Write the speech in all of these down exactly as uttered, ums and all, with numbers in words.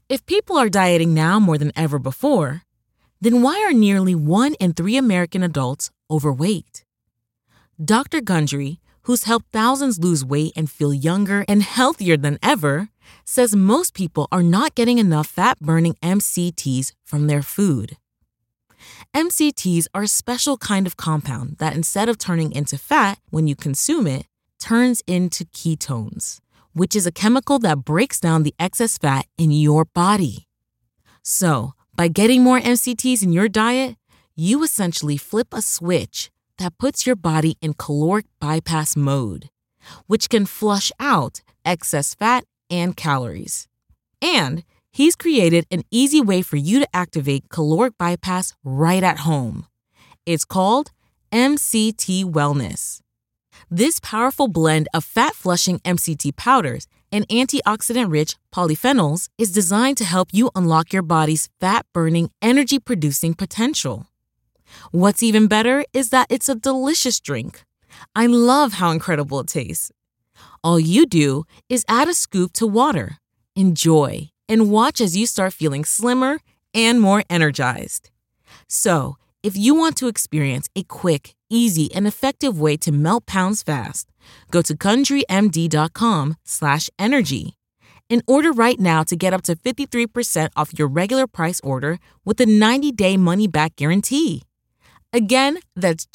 If people are dieting now more than ever before, then why are nearly one in three American adults overweight? Doctor Gundry, who's helped thousands lose weight and feel younger and healthier than ever, says most people are not getting enough fat-burning M C Ts from their food. M C Ts are a special kind of compound that instead of turning into fat when you consume it, turns into ketones, which is a chemical that breaks down the excess fat in your body. So, by getting more M C Ts in your diet, you essentially flip a switch that puts your body in caloric bypass mode, which can flush out excess fat and calories. And he's created an easy way for you to activate caloric bypass right at home. It's called M C T Wellness. This powerful blend of fat-flushing M C T powders and antioxidant-rich polyphenols is designed to help you unlock your body's fat-burning, energy-producing potential. What's even better is that it's a delicious drink. I love how incredible it tastes. All you do is add a scoop to water, enjoy, and watch as you start feeling slimmer and more energized. So, if you want to experience a quick, easy, and effective way to melt pounds fast, go to GundryMD.com slash energy and order right now to get up to fifty-three percent off your regular price order with a ninety-day money-back guarantee. Again, that's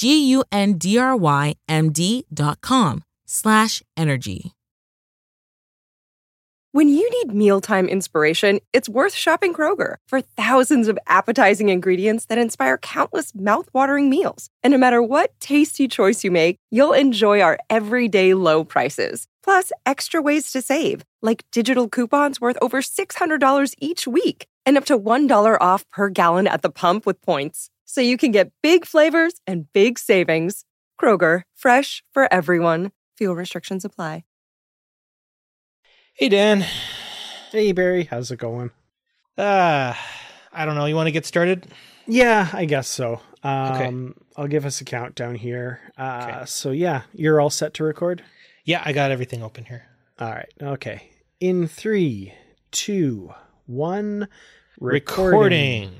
G-U-N-D-R-Y-M-D.com slash energy. When you need mealtime inspiration, it's worth shopping Kroger for thousands of appetizing ingredients that inspire countless mouth-watering meals. And no matter what tasty choice you make, you'll enjoy our everyday low prices. Plus, extra ways to save, like digital coupons worth over six hundred dollars each week and up to one dollar off per gallon at the pump with points. So you can get big flavors and big savings. Kroger, fresh for everyone. Fuel restrictions apply. Hey, Dan. Hey, Barry. How's it going? Uh, I don't know. You want to get started? Yeah, I guess so. Um, Okay. I'll give us a countdown here. Uh, Okay. So yeah, you're all set to record? Yeah, I got everything open here. All right. Okay. In three, two, one, recording. Recording.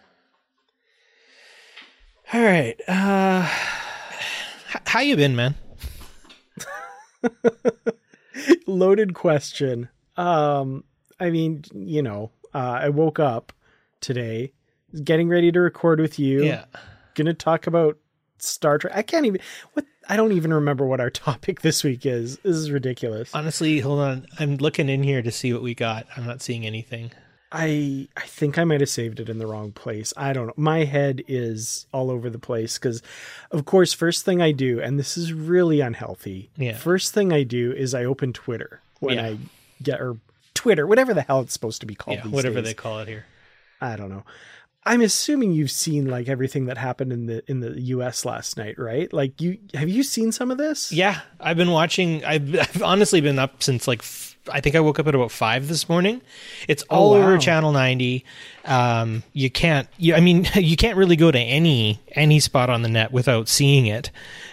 All right. Uh, H- how you been, man? loaded question. Um, I mean, you know, uh, I woke up today, getting ready to record with you. Yeah. Gonna talk about Star Trek. I can't even, what, I don't even remember what our topic this week is. This is ridiculous. Honestly, hold on. I'm looking in here to see what we got. I'm not seeing anything. I I think I might have saved it in the wrong place. I don't know. My head is all over the place because, of course, first thing I do, and this is really unhealthy. Yeah. First thing I do is I open Twitter when Yeah. I get, or Twitter, whatever the hell it's supposed to be called Yeah, these whatever days. they call it here. I don't know. I'm assuming you've seen like everything that happened in the in the U S last night, right? Like you have you seen some of this? Yeah, I've been watching. I've, I've honestly been up since like f- I think I woke up at about five this morning. It's all Oh, wow. over Channel ninety. Um, you can't. You, I mean, you can't really go to any any spot on the net without seeing it.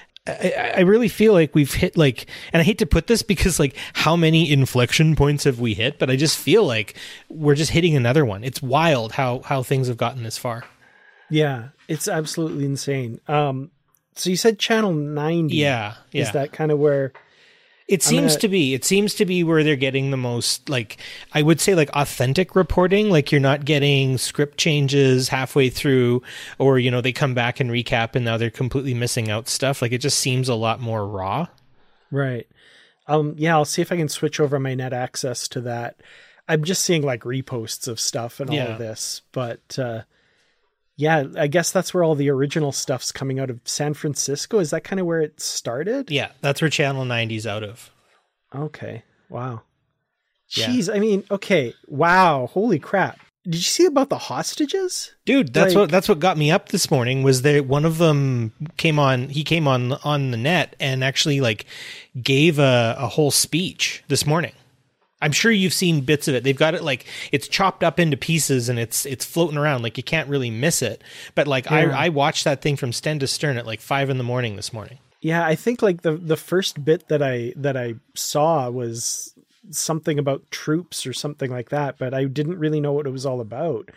I, I really feel like we've hit like, and I hate to put this because like how many inflection points have we hit, but I just feel like we're just hitting another one. It's wild how how things have gotten this far. Yeah, it's absolutely insane. Um, so you said Channel ninety. Yeah, yeah. Is that kind of where? It seems gonna- to be. It seems to be where they're getting the most, like, I would say, like, authentic reporting. Like, you're not getting script changes halfway through, or, you know, they come back and recap and now they're completely missing out stuff. Like, it just seems a lot more raw. Right. Um, yeah, I'll see if I can switch over my net access to that. I'm just seeing like reposts of stuff and all Yeah. of this, but uh, yeah, I guess that's where all the original stuff's coming out of San Francisco. Is that kind of where it started? Yeah, that's where Channel ninety's out of. Okay. Wow. Yeah. Jeez. I mean, okay. Wow. Holy crap. Did you see about the hostages? Dude, that's Like- what that's what got me up this morning. Was that one of them came on? He came on on the net and actually like gave a, a whole speech this morning. I'm sure you've seen bits of it. They've got it like it's chopped up into pieces and it's it's floating around like you can't really miss it. But like Yeah. I I watched that thing from stem to stern at like five in the morning this morning. Yeah, I think like the the first bit that I that I saw was something about troops or something like that, but I didn't really know what it was all about.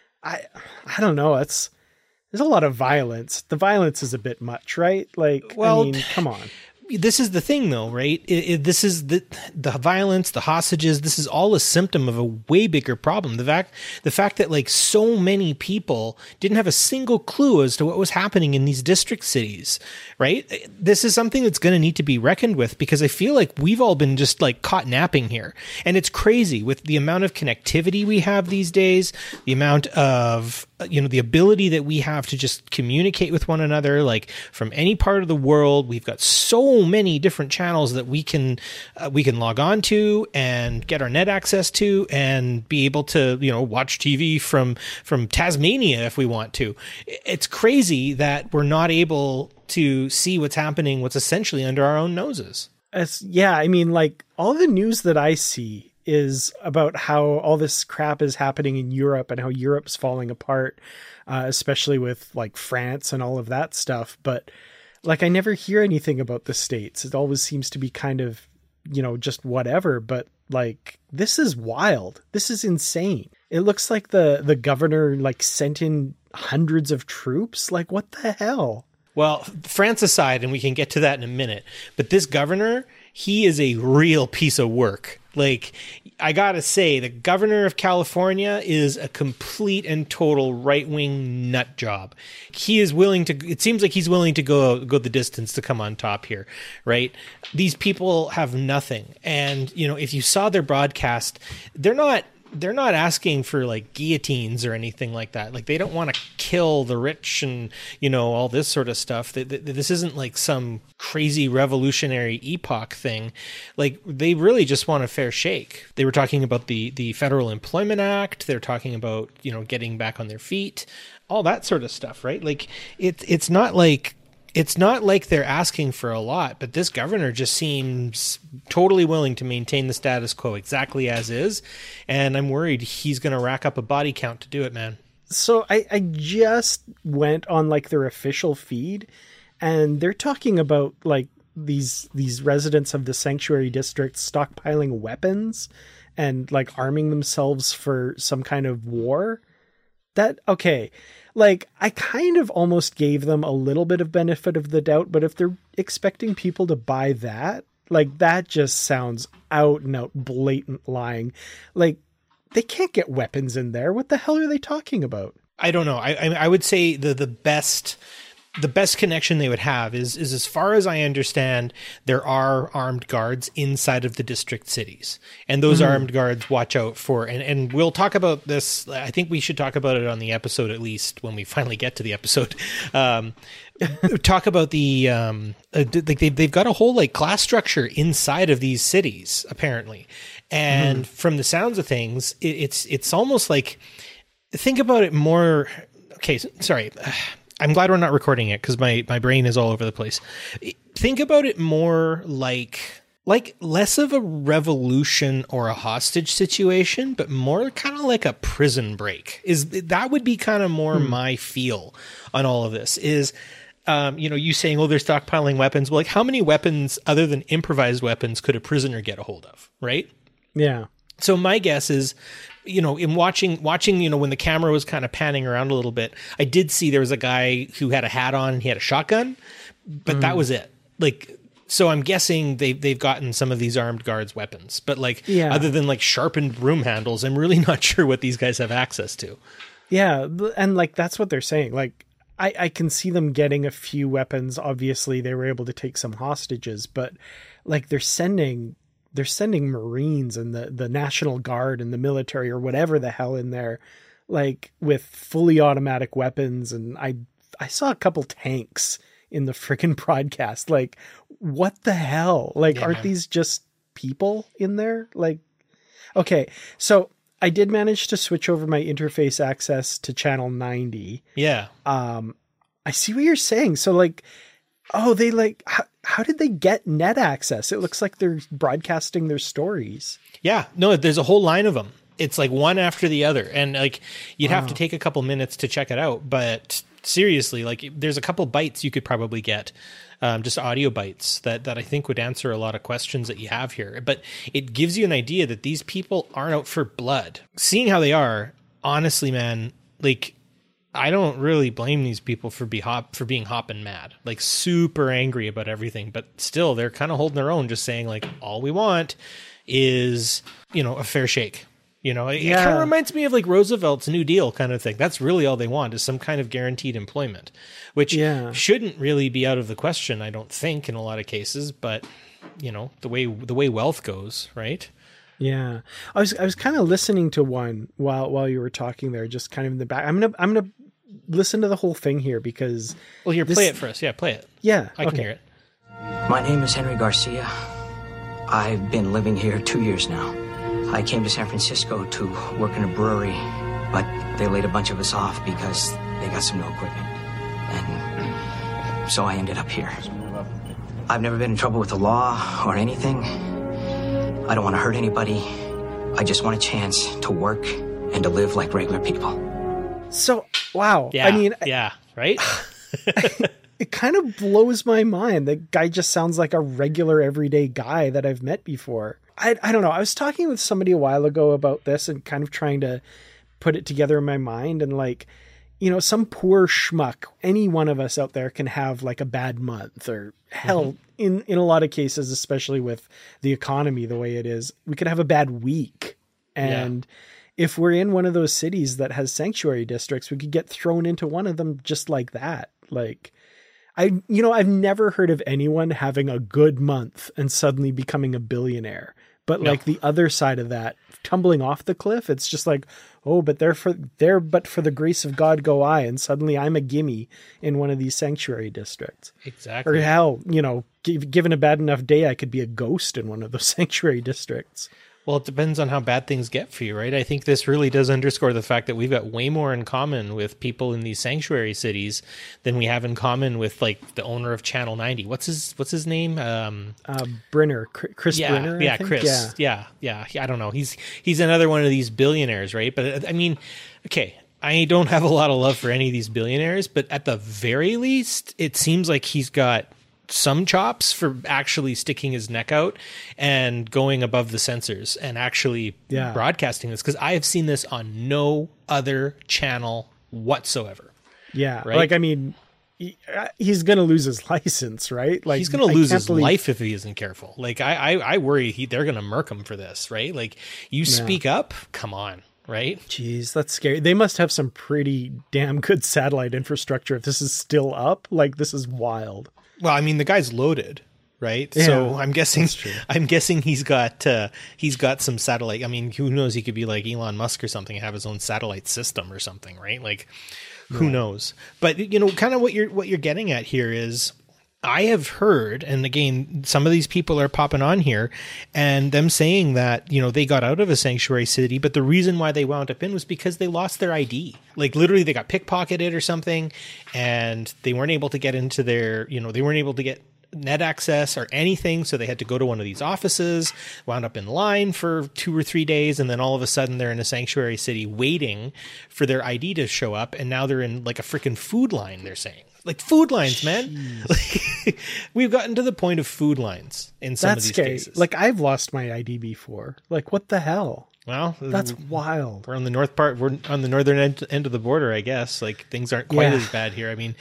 I I don't know. It's there's a lot of violence. The violence is a bit much, right? Like, well, I mean, come on. This is the thing, though, right? It, it, this is the the violence, the hostages. This is all a symptom of a way bigger problem. The fact, the fact that like so many people didn't have a single clue as to what was happening in these district cities, right? This is something that's going to need to be reckoned with, because I feel like we've all been just like caught napping here, and it's crazy with the amount of connectivity we have these days, the amount of you know the ability that we have to just communicate with one another, like from any part of the world. We've got so many different channels that we can uh, we can log on to and get our net access to, and be able to you know watch T V from from Tasmania if we want to. It's crazy that we're not able to see what's happening, what's essentially under our own noses. As, yeah, I mean, like all the news that I see is about how all this crap is happening in Europe and how Europe's falling apart, uh, especially with like France and all of that stuff. But like, I never hear anything about the States. It always seems to be kind of, you know, just whatever. But like, this is wild. This is insane. It looks like the, the governor like sent in hundreds of troops. Like, what the hell? Well, France aside, and we can get to that in a minute, but this governor, he is a real piece of work. Like, I gotta say, the governor of California is a complete and total right-wing nut job. He is willing to, it seems like he's willing to go, go the distance to come on top here, right? These people have nothing. And, you know, if you saw their broadcast, they're not, they're not asking for like guillotines or anything like that. Like, they don't want to kill the rich and, you know, all this sort of stuff. This isn't like some crazy revolutionary epoch thing. Like, they really just want a fair shake. They were talking about the, the Federal Employment Act. They're talking about, you know, getting back on their feet, all that sort of stuff, right? Like, it, it's not like, It's not like they're asking for a lot, but this governor just seems totally willing to maintain the status quo exactly as is. And I'm worried he's going to rack up a body count to do it, man. So I, I just went on like their official feed, and they're talking about like these, these residents of the sanctuary district stockpiling weapons and like arming themselves for some kind of war. That, okay. Like, I kind of almost gave them a little bit of benefit of the doubt, but if they're expecting people to buy that, like, that just sounds out and out blatant lying. Like, they can't get weapons in there. What the hell are they talking about? I don't know. I I, I would say the the best the best connection they would have is is as far as I understand, there are armed guards inside of the district cities, and those mm-hmm. armed guards watch out for. And and we'll talk about this. I think we should talk about it on the episode, at least when we finally get to the episode. Um, talk about the um, uh, like they've they've got a whole like class structure inside of these cities apparently, and mm-hmm. from the sounds of things, it, it's it's almost like, think about it more. Okay, sorry. I'm glad we're not recording it because my, my brain is all over the place. Think about it more like like less of a revolution or a hostage situation, but more kind of like a prison break. Is that would be kind of more hmm. my feel on all of this is, um, you know, you saying, oh, they're stockpiling weapons. Well, like how many weapons other than improvised weapons could a prisoner get a hold of? Right. Yeah. So my guess is, you know, in watching, watching, you know, when the camera was kind of panning around a little bit, I did see there was a guy who had a hat on and he had a shotgun, but mm. that was it. Like, so I'm guessing they, they've gotten some of these armed guards weapons, but like, yeah. other than like sharpened broom handles, I'm really not sure what these guys have access to. Yeah. And like, that's what they're saying. Like, I, I can see them getting a few weapons. Obviously they were able to take some hostages, but like they're sending They're sending Marines and the, the National Guard and the military or whatever the hell in there, like with fully automatic weapons. And I I saw a couple tanks in the freaking broadcast. Like, what the hell? Like, yeah, aren't man. these just people in there? Like, okay, so I did manage to switch over my interface access to channel ninety. Yeah. Um, I see what you're saying. So like, oh, they like, how, how did they get net access? It looks like they're broadcasting their stories. Yeah, no, there's a whole line of them. It's like one after the other. And like, you'd wow. have to take a couple minutes to check it out. But seriously, like there's a couple bites you could probably get, um, just audio bites that, that I think would answer a lot of questions that you have here. But it gives you an idea that these people aren't out for blood. Seeing how they are, honestly, man, like I don't really blame these people for be hop for being hopping mad, like super angry about everything. But still, they're kind of holding their own, just saying like, all we want is, you know, a fair shake. You know, it, Yeah. it kind of reminds me of like Roosevelt's New Deal kind of thing. That's really all they want, is some kind of guaranteed employment, which Yeah. shouldn't really be out of the question, I don't think, in a lot of cases. But you know, the way the way wealth goes, right? Yeah, I was I was kind of listening to one while while you were talking there, just kind of in the back. I'm gonna I'm gonna listen to the whole thing here because Well, here, this- play it for us. Yeah, play it. yeah, I can okay. hear it. My name is Henry Garcia. I've been living here two years now. I came to San Francisco to work in a brewery, but they laid a bunch of us off because they got some new equipment. And so I ended up here. I've never been in trouble with the law or anything. I don't want to hurt anybody. I just want a chance to work and to live like regular people. So wow, Yeah, I mean, yeah, right. it kind of blows my mind. The guy just sounds like a regular everyday guy that I've met before. I, I don't know. I was talking with somebody a while ago about this and kind of trying to put it together in my mind. And like, you know, some poor schmuck, any one of us out there can have like a bad month, or hell, mm-hmm. in, in a lot of cases, especially with the economy the way it is, we could have a bad week. And yeah. if we're in one of those cities that has sanctuary districts, we could get thrown into one of them just like that. Like, I, you know, I've never heard of anyone having a good month and suddenly becoming a billionaire. But No. like the other side of that, tumbling off the cliff, it's just like, oh, but there for there, but for the grace of God go I, and suddenly I'm a gimme in one of these sanctuary districts. Exactly. Or hell, you know, give, given a bad enough day, I could be a ghost in one of those sanctuary districts. Well, it depends on how bad things get for you, right? I think this really does underscore the fact that we've got way more in common with people in these sanctuary cities than we have in common with like the owner of Channel ninety. What's his What's his name? Um, Uh, Brenner, Chris yeah, Brenner. I yeah, think? Chris. Yeah. Yeah. yeah, yeah. I don't know. He's he's another one of these billionaires, right? But I mean, okay, I don't have a lot of love for any of these billionaires, but at the very least, it seems like he's got some chops for actually sticking his neck out and going above the censors and actually Yeah. broadcasting this, because I have seen this on no other channel whatsoever. Yeah. Right? Like, I mean, he, uh, he's going to lose his license, right? Like He's going to I lose can't his believe- life if he isn't careful. Like I, I, I worry he, they're going to murk him for this, right? Like you speak up, come on, right? Jeez, that's scary. They must have some pretty damn good satellite infrastructure if this is still up. Like, this is wild. Well, I mean, the guy's loaded, right? Yeah, so I'm guessing, that's true. I'm guessing he's got, uh, he's got some satellite. I mean, who knows? He could be like Elon Musk or something and have his own satellite system or something, right? Like, who Yeah. knows? But you know, kind of what you're what you're getting at here is, I have heard, and again, some of these people are popping on here and them saying that, you know, they got out of a sanctuary city, but the reason why they wound up in was because they lost their I D. Like literally they got pickpocketed or something and they weren't able to get into their, you know, they weren't able to get net access or anything. So they had to go to one of these offices, wound up in line for two or three days. And then all of a sudden they're in a sanctuary city waiting for their I D to show up. And now they're in like a freaking food line, they're saying. Like food lines, man. Like, we've gotten to the point of food lines in some That's of these scary. cases. Like, I've lost my I D before. Like, what the hell? well, That's wild. we're on the north part. We're on the northern end, end of the border, I guess. Like things aren't quite Yeah. as bad here. I mean,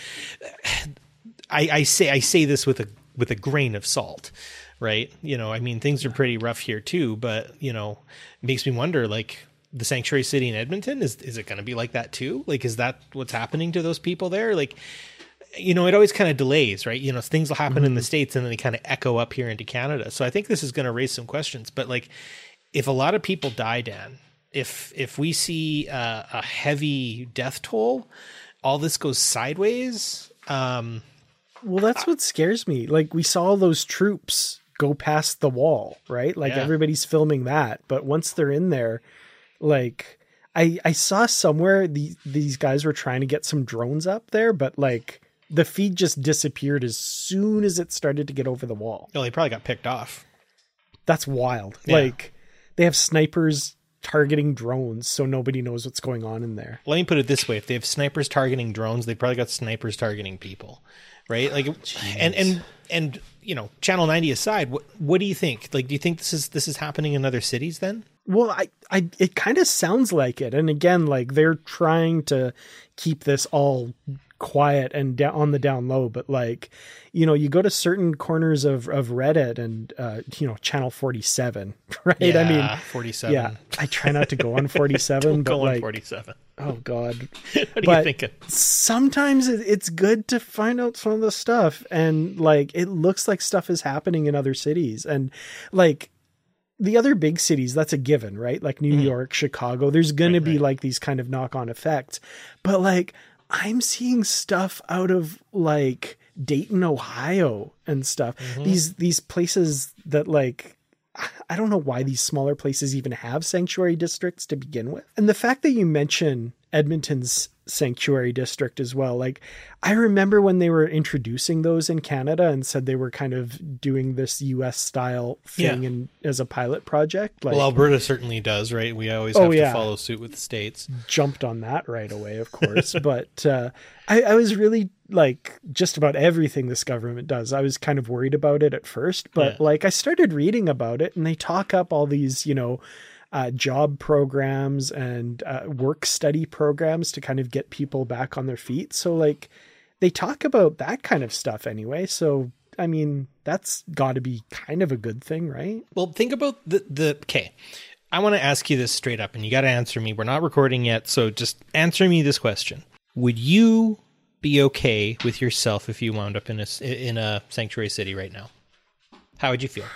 I, I say I say this with a with a grain of salt, right? You know, I mean, things are pretty rough here too. But you know, it makes me wonder, like. The sanctuary city in Edmonton, is is it going to be like that too? Like, is that what's happening to those people there? Like, you know, it always kind of delays, right? You know, things will happen mm-hmm. in the States and then they kind of echo up here into Canada. So I think this is going to raise some questions. But like, if a lot of people die, Dan, if if we see uh, a heavy death toll, all this goes sideways. Um, Well, that's what scares me. Like, we saw those troops go past the wall, right? Like, Yeah. everybody's filming that. But once they're in there, like, I I saw somewhere the, these guys were trying to get some drones up there, but like the feed just disappeared as soon as it started to get over the wall. well, they probably got picked off. That's wild. Yeah. Like, they have snipers targeting drones so nobody knows what's going on in there. Let me put it this way. If they have snipers targeting drones, they probably got snipers targeting people, right? Like, Jeez. and, and, and, you know, Channel ninety aside, what, what do you think? Like, do you think this is, this is happening in other cities then? Well, I, I, it kind of sounds like it. And again, like they're trying to keep this all quiet and down on the down low, but like, you know, you go to certain corners of, of Reddit and, uh, you know, channel forty-seven, right? Yeah, I mean, forty-seven. Yeah. I try not to go on forty-seven, Don't but go like, on forty-seven. Oh God. What are but you thinking? Sometimes it's good to find out some of the stuff, and like, it looks like stuff is happening in other cities, and like, the other big cities, that's a given, right? Like New mm. York, Chicago, there's going right, to be right. like these kind of knock-on effects. But like, I'm seeing stuff out of like Dayton, Ohio and stuff. Mm-hmm. These, these places that like, I don't know why these smaller places even have sanctuary districts to begin with. And the fact that you mention Edmonton's sanctuary district as well. Like, I remember when they were introducing those in Canada and said they were kind of doing this U S style thing yeah. in, as a pilot project. Like, well, Alberta certainly does, right? We always oh, have yeah. to follow suit with the states. Jumped on that right away, of course. but uh, I, I was really like just about everything this government does. I was kind of worried about it at first, but yeah. like I started reading about it and they talk up all these, you know, Uh, job programs and uh, work study programs to kind of get people back on their feet. So like they talk about that kind of stuff anyway. So, I mean, that's got to be kind of a good thing, right? Well, think about the, the, okay. I want to ask you this straight up and you got to answer me. We're not recording yet. So just answer me this question. Would you be okay with yourself if you wound up in a, in a sanctuary city right now? How would you feel?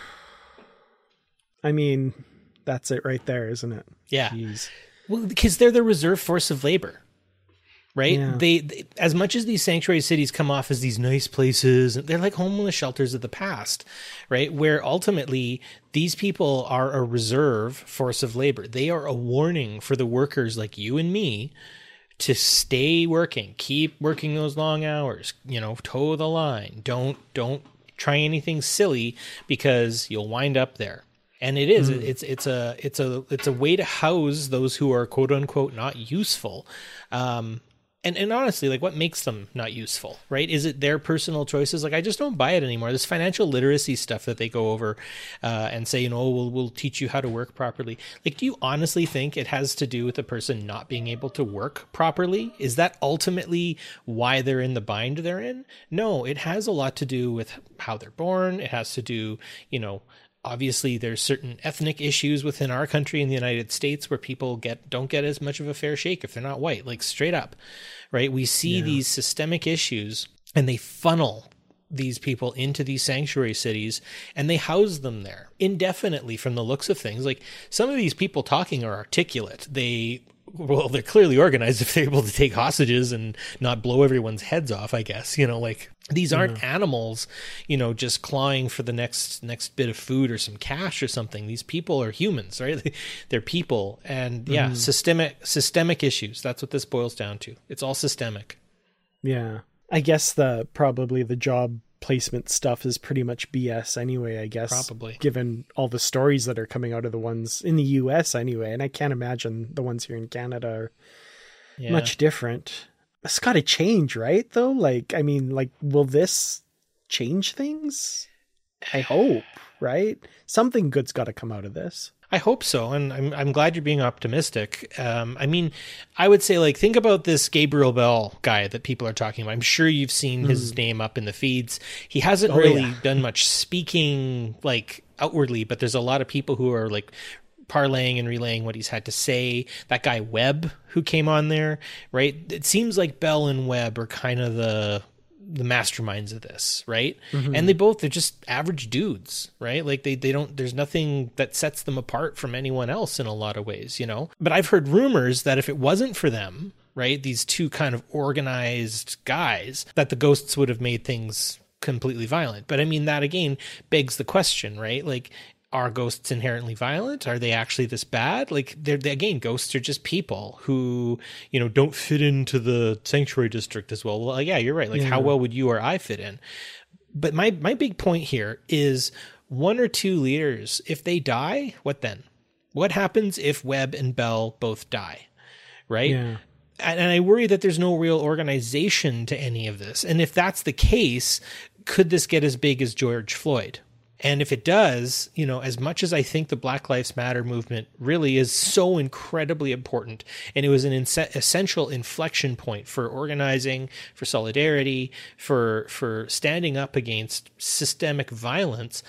I mean, that's it right there, isn't it? Yeah. Jeez. Well, because they're the reserve force of labor, right? Yeah. They, they, as much as these sanctuary cities come off as these nice places, they're like homeless shelters of the past, right? Where ultimately these people are a reserve force of labor. They are a warning for the workers like you and me to stay working, keep working those long hours, you know, toe the line. Don't, don't try anything silly because you'll wind up there. And it is, mm. it's, it's a, it's a, it's a way to house those who are quote unquote not useful. Um, and, and honestly, like what makes them not useful, right? Is it their personal choices? Like, I just don't buy it anymore. This financial literacy stuff that they go over, uh, and say, you know, we'll, we'll teach you how to work properly. Like, do you honestly think it has to do with the person not being able to work properly? Is that ultimately why they're in the bind they're in? No, it has a lot to do with how they're born. It has to do, you know, obviously, there's certain ethnic issues within our country in the United States where people get don't get as much of a fair shake if they're not white, like straight up, right? We see yeah. these systemic issues and they funnel these people into these sanctuary cities and they house them there indefinitely from the looks of things. Like some of these people talking are articulate. They Well, they're clearly organized if they're able to take hostages and not blow everyone's heads off, I guess. You know, like these aren't mm-hmm. animals, you know, just clawing for the next next bit of food or some cash or something. These people are humans, right? They're people. And yeah, mm-hmm. systemic systemic issues. That's what this boils down to. It's all systemic. Yeah. I guess the probably the job placement stuff is pretty much B S anyway, I guess. Probably. Given all the stories that are coming out of the ones in the U S anyway. And I can't imagine the ones here in Canada are yeah. much different. It's got to change, right? Though, like, I mean, like, will this change things? I hope, right? Something good's got to come out of this. I hope so, and I'm I'm glad you're being optimistic. Um, I mean, I would say, like, think about this Gabriel Bell guy that people are talking about. I'm sure you've seen mm. his name up in the feeds. He hasn't oh, really yeah. done much speaking, like, outwardly, but there's a lot of people who are, like, parlaying and relaying what he's had to say. That guy Webb who came on there, right? It seems like Bell and Webb are kind of the the masterminds of this, right? Mm-hmm. And they both, they're just average dudes, right? Like they, they don't, there's nothing that sets them apart from anyone else in a lot of ways, you know? But I've heard rumors that if it wasn't for them, right, these two kind of organized guys, that the ghosts would have made things completely violent. But I mean, that again begs the question, right? Like, are ghosts inherently violent? Are they actually this bad? Like, they're, they, again, ghosts are just people who, you know, don't fit into the sanctuary district as well. Well, yeah, you're right. Like, yeah. how well would you or I fit in? But my, my big point here is one or two leaders, if they die, what then? what happens if Webb and Bell both die, right? Yeah. And, and I worry that there's no real organization to any of this. And if that's the case, could this get as big as George Floyd? And if it does, you know, as much as I think the Black Lives Matter movement really is so incredibly important, and it was an ins- essential inflection point for organizing, for solidarity, for for standing up against systemic violence,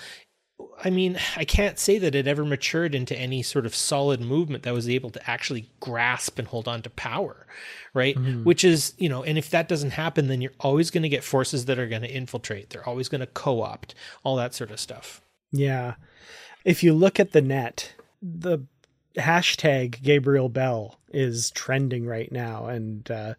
I mean, I can't say that it ever matured into any sort of solid movement that was able to actually grasp and hold on to power, right? Mm-hmm. Which is, you know, and if that doesn't happen, then you're always going to get forces that are going to infiltrate. They're always going to co-opt, all that sort of stuff. Yeah. If you look at the net, the hashtag Gabriel Bell is trending right now. And uh,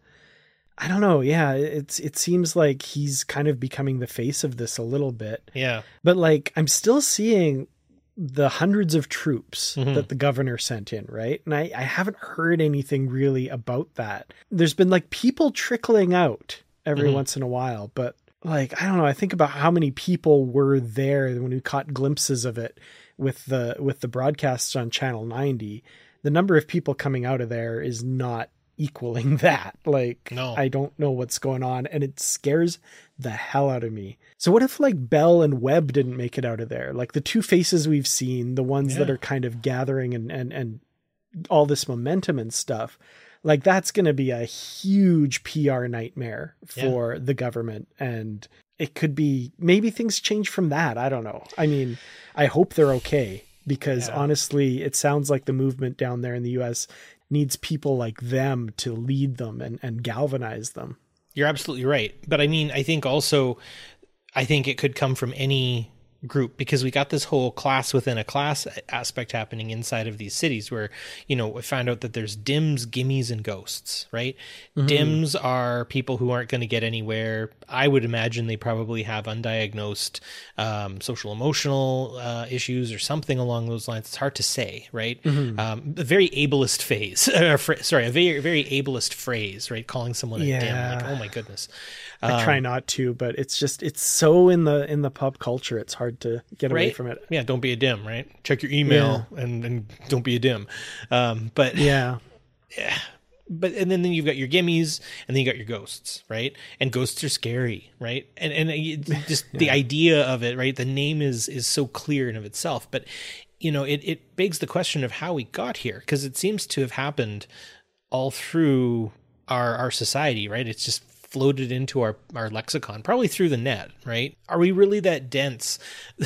I don't know. Yeah, it's it seems like he's kind of becoming the face of this a little bit. Yeah. But like, I'm still seeing the hundreds of troops mm-hmm. that the governor sent in, right? And I, I haven't heard anything really about that. There's been like people trickling out every mm-hmm. once in a while, but like, I don't know. I think about how many people were there when we caught glimpses of it with the with the broadcasts on Channel ninety. The number of people coming out of there is not equaling that. Like, no. I don't know what's going on, and it scares the hell out of me. So what if like Bell and Webb didn't make it out of there? Like the two faces we've seen, the ones yeah. that are kind of gathering and, and, and all this momentum and stuff, like that's going to be a huge P R nightmare for yeah. the government. And it could be, maybe things change from that. I don't know. I mean, I hope they're okay, because yeah. honestly, it sounds like the movement down there in the U S needs people like them to lead them and, and galvanize them. You're absolutely right. But I mean, I think also, I think it could come from any group, because we got this whole class within a class aspect happening inside of these cities where, you know, we found out that there's Dims, Gimmies, and Ghosts, right? Mm-hmm. Dims are people who aren't going to get anywhere. I would imagine they probably have undiagnosed um, social emotional uh, issues or something along those lines. It's hard to say, right? Mm-hmm. Um, a very ableist phase, or fr- sorry, a very, very ableist phrase, right? Calling someone a yeah. dim, like, oh my goodness. Um, I try not to, but it's just, it's so in the, in the pop culture, it's hard to get right? away from it. Yeah. Don't be a dim, right? Check your email yeah. and, and don't be a dim. Um, but yeah. yeah. But, and then, then you've got your Gimmies, and then you got your Ghosts, right? And Ghosts are scary, right? And, and just yeah. the idea of it, right? The name is, is so clear in of itself, but you know, it, it begs the question of how we got here, because it seems to have happened all through our, our society, right? It's just floated into our, our lexicon, probably through the net, right? Are we really that dense,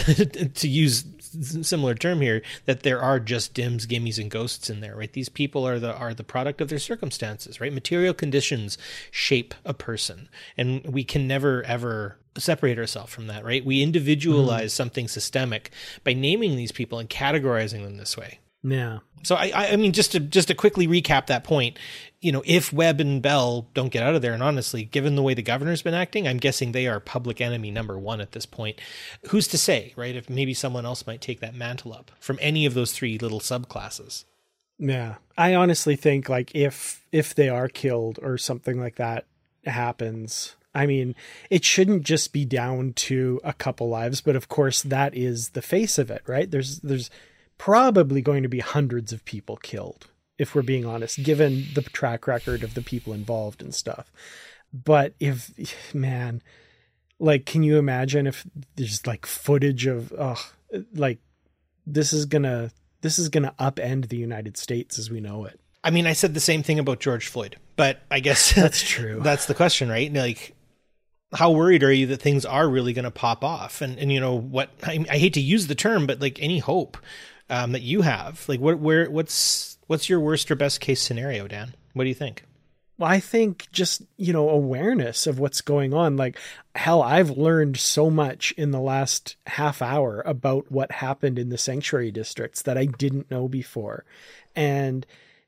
to use a similar term here, that there are just Dims, Gimmies, and Ghosts in there, right? These people are the are the product of their circumstances, right? Material conditions shape a person, and we can never, ever separate ourselves from that, right? We individualize mm. something systemic by naming these people and categorizing them this way. Yeah. So I, I mean, just to just to quickly recap that point, you know, if Webb and Bell don't get out of there, and honestly, given the way the governor's been acting, I'm guessing they are public enemy number one at this point. Who's to say, right? If maybe someone else might take that mantle up from any of those three little subclasses. Yeah, I honestly think like if if they are killed or something like that happens, I mean, it shouldn't just be down to a couple lives, but of course that is the face of it, right? There's there's probably going to be hundreds of people killed, if we're being honest, given the track record of the people involved and stuff. But if, man, like, can you imagine if there's like footage of, oh, like this is gonna, this is gonna upend the United States as we know it. I mean, I said the same thing about George Floyd, but I guess that's true. That's the question, right? Like, how worried are you that things are really going to pop off? And, and, you know, what, I, I hate to use the term, but like any hope um, that you have, like what, where, what's, what's your worst or best case scenario, Dan? What do you think? Well, I think just, you know, awareness of what's going on. Like, hell, I've learned so much in the last half hour about what happened in the sanctuary districts that I didn't know before. And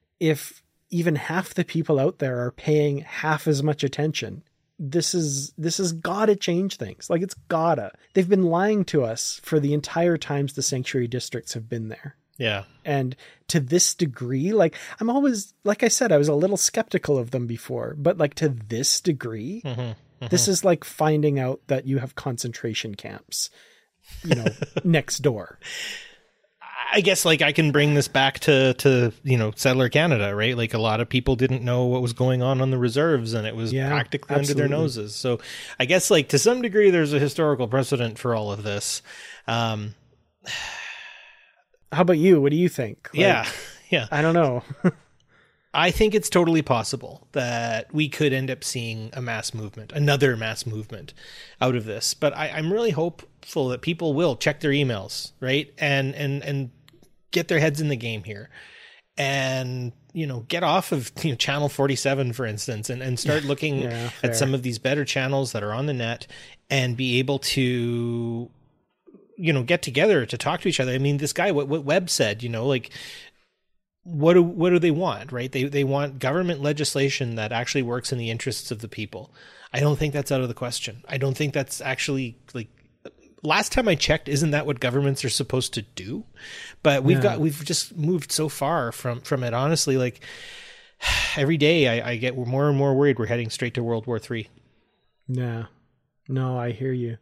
if even half the people out there are paying half as much attention, this is, this has gotta change things. Like, it's gotta. They've been lying to us for the entire times the sanctuary districts have been there. Yeah. And to this degree, like, I'm always, like I said, I was a little skeptical of them before, but like to this degree, mm-hmm, mm-hmm. this is like finding out that you have concentration camps, you know, next door. I guess like I can bring this back to, to, you know, settler Canada, right? Like a lot of people didn't know what was going on on the reserves and it was Yeah, practically absolutely. under their noses. So I guess like to some degree, there's a historical precedent for all of this. Um, How about you? What do you think? Like, yeah. Yeah. I don't know. I think it's totally possible that we could end up seeing a mass movement, another mass movement out of this. But I, I'm really hopeful that people will check their emails, right? And, and, and get their heads in the game here and, you know, get off of, you know, channel forty-seven, for instance, and, and start looking Yeah, fair. at some of these better channels that are on the net and be able to, you know, get together to talk to each other. I mean, this guy, what, what Webb said, you know, like, what do what do they want, right? They they want government legislation that actually works in the interests of the people. I don't think that's out of the question. I don't think that's actually like last time I checked, isn't that what governments are supposed to do? But we've Yeah. got we've just moved so far from from it. Honestly, like every day I, I get more and more worried we're heading straight to World War Three. Yeah. No, I hear you.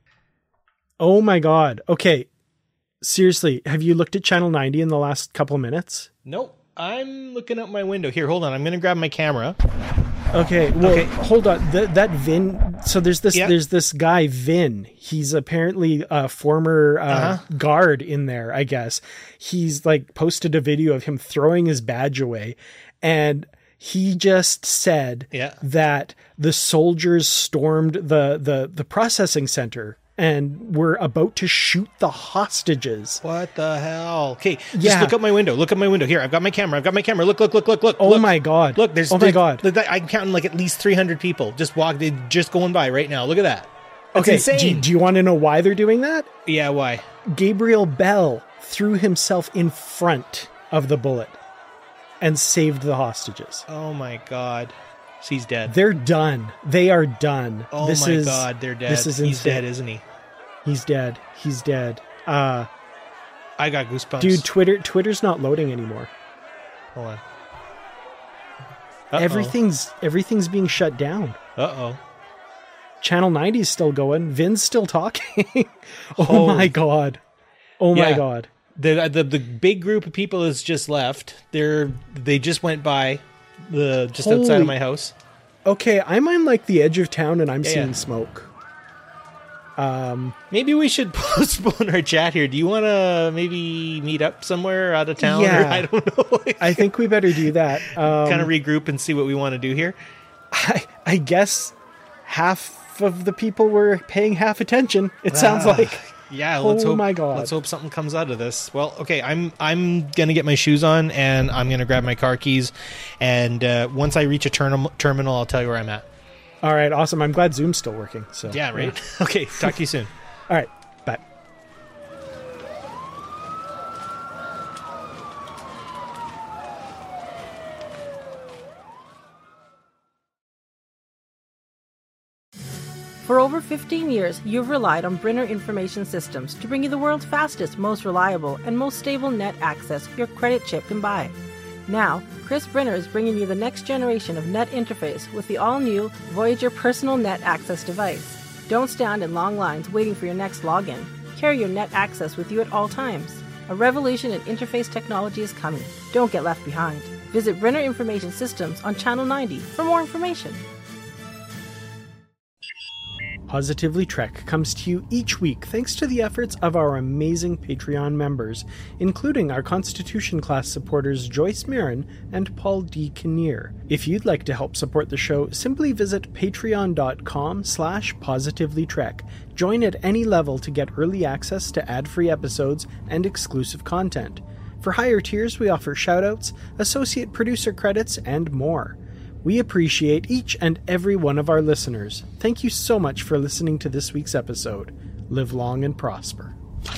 Oh my God. Okay. Seriously, have you looked at Channel ninety in the last couple of minutes? Nope. I'm looking out my window. Here, hold on. I'm going to grab my camera. Okay, well, Okay. hold on. Th- that Vin. So there's this. Yeah. There's this guy Vin. He's apparently a former uh, Uh-huh. guard in there. I guess he's like posted a video of him throwing his badge away, and he just said Yeah. that the soldiers stormed the the the processing center and were about to shoot the hostages. What the hell? Okay, just Yeah. look out my window. Look at my window. Here, I've got my camera. I've got my camera. Look, look, look, look, look. Oh look. my God. Look, there's. Oh my there's- God. th- th- I'm counting like at least three hundred people just walk. They just going by right now. Look at that. That's Okay, insane. do, you- do you want to know why they're doing that? Yeah, why? Gabriel Bell threw himself in front of the bullet and saved the hostages. Oh my God, she's dead. They're done. They are done. Oh this my is, God, they're dead. This is He's insane. dead, isn't he? He's dead. He's dead. Uh, I got goosebumps. dude, Twitter Twitter's not loading anymore. hold on. Uh-oh. Everything's everything's being shut down. Uh oh. Channel ninety is still going. Vin's still talking. oh Oh. my God. Oh my Yeah. God. The, the the big group of people has just left. They're they just went by the just outside Holy- of my house. Okay, I'm on like the edge of town and I'm Yeah, seeing yeah. smoke. Um, Maybe we should postpone our chat here. Do you want to maybe meet up somewhere out of town? Yeah. Or, I don't know. I think we better do that. Um, kind of regroup and see what we want to do here. I, I guess half of the people were paying half attention. It sounds Ah, like. Yeah, let's Oh hope. my God. Let's hope something comes out of this. Well, okay, I'm I'm gonna get my shoes on and I'm gonna grab my car keys, and uh, once I reach a term- terminal, I'll tell you where I'm at. All right, awesome. I'm glad Zoom's still working. So Yeah, right. Okay, talk to you soon. All right, bye. For over fifteen years, you've relied on Brenner Information Systems to bring you the world's fastest, most reliable, and most stable net access your credit chip can buy. Now, Chris Brenner is bringing you the next generation of net interface with the all-new Voyager Personal Net Access device. Don't stand in long lines waiting for your next login. Carry your net access with you at all times. A revolution in interface technology is coming. Don't get left behind. Visit Brenner Information Systems on Channel ninety for more information. Positively Trek comes to you each week thanks to the efforts of our amazing Patreon members, including our Constitution class supporters Joyce Marin and Paul D. Kinnear. If you'd like to help support the show, simply visit patreon.com slash positivelytrek. Join at any level to get early access to ad-free episodes and exclusive content. For higher tiers, we offer shoutouts, associate producer credits, and more. We appreciate each and every one of our listeners. Thank you so much for listening to this week's episode. Live long and prosper.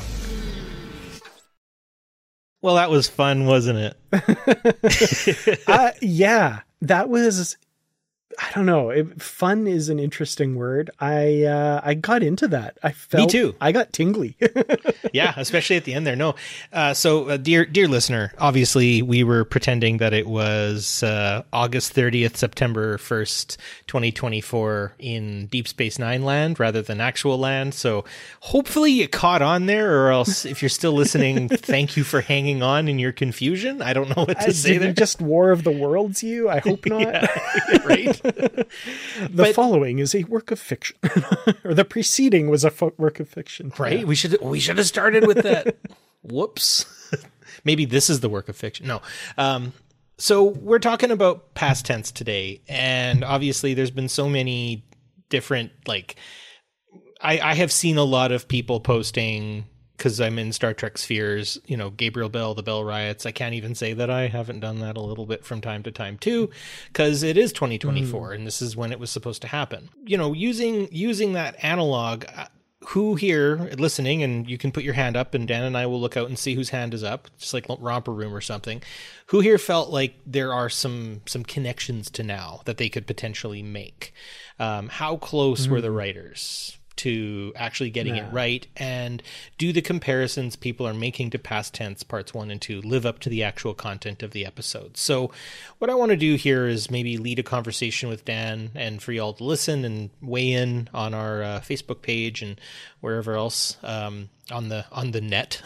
Well, that was fun, wasn't it? uh, yeah, that was I don't know. It, fun is an interesting word. I uh, I got into that. I felt, Me too. I got tingly. Yeah, especially at the end there. No, uh, so uh, dear dear listener, obviously we were pretending that it was uh, August thirtieth, September first, twenty twenty-four in Deep Space Nine land rather than actual land. So hopefully you caught on there, or else if you're still listening, thank you for hanging on in your confusion. I don't know what to I, say did there. we just War of the Worlds you? I hope not. Yeah, right. The But- following is a work of fiction, or the preceding was a fo- work of fiction. Right? Yeah. We should we should have started with that. Whoops. Maybe this is the work of fiction. No. Um, so we're talking about past tense today, and obviously there's been so many different, like, I, I have seen a lot of people posting, because I'm in Star Trek spheres, you know, Gabriel Bell, the Bell Riots. I can't even say that I haven't done that a little bit from time to time too, because it is twenty twenty-four mm. and this is when it was supposed to happen. You know, using using that analog, uh, who here listening, and you can put your hand up and Dan and I will look out and see whose hand is up, just like Romper Room or something. Who here felt like there are some some connections to now that they could potentially make? Um, how close mm. were the writers to actually getting yeah. it right, and do the comparisons people are making to past tense parts one and two live up to the actual content of the episode? So what I want to do here is maybe lead a conversation with Dan, and for y'all to listen and weigh in on our uh, Facebook page and wherever else um, on the on the net.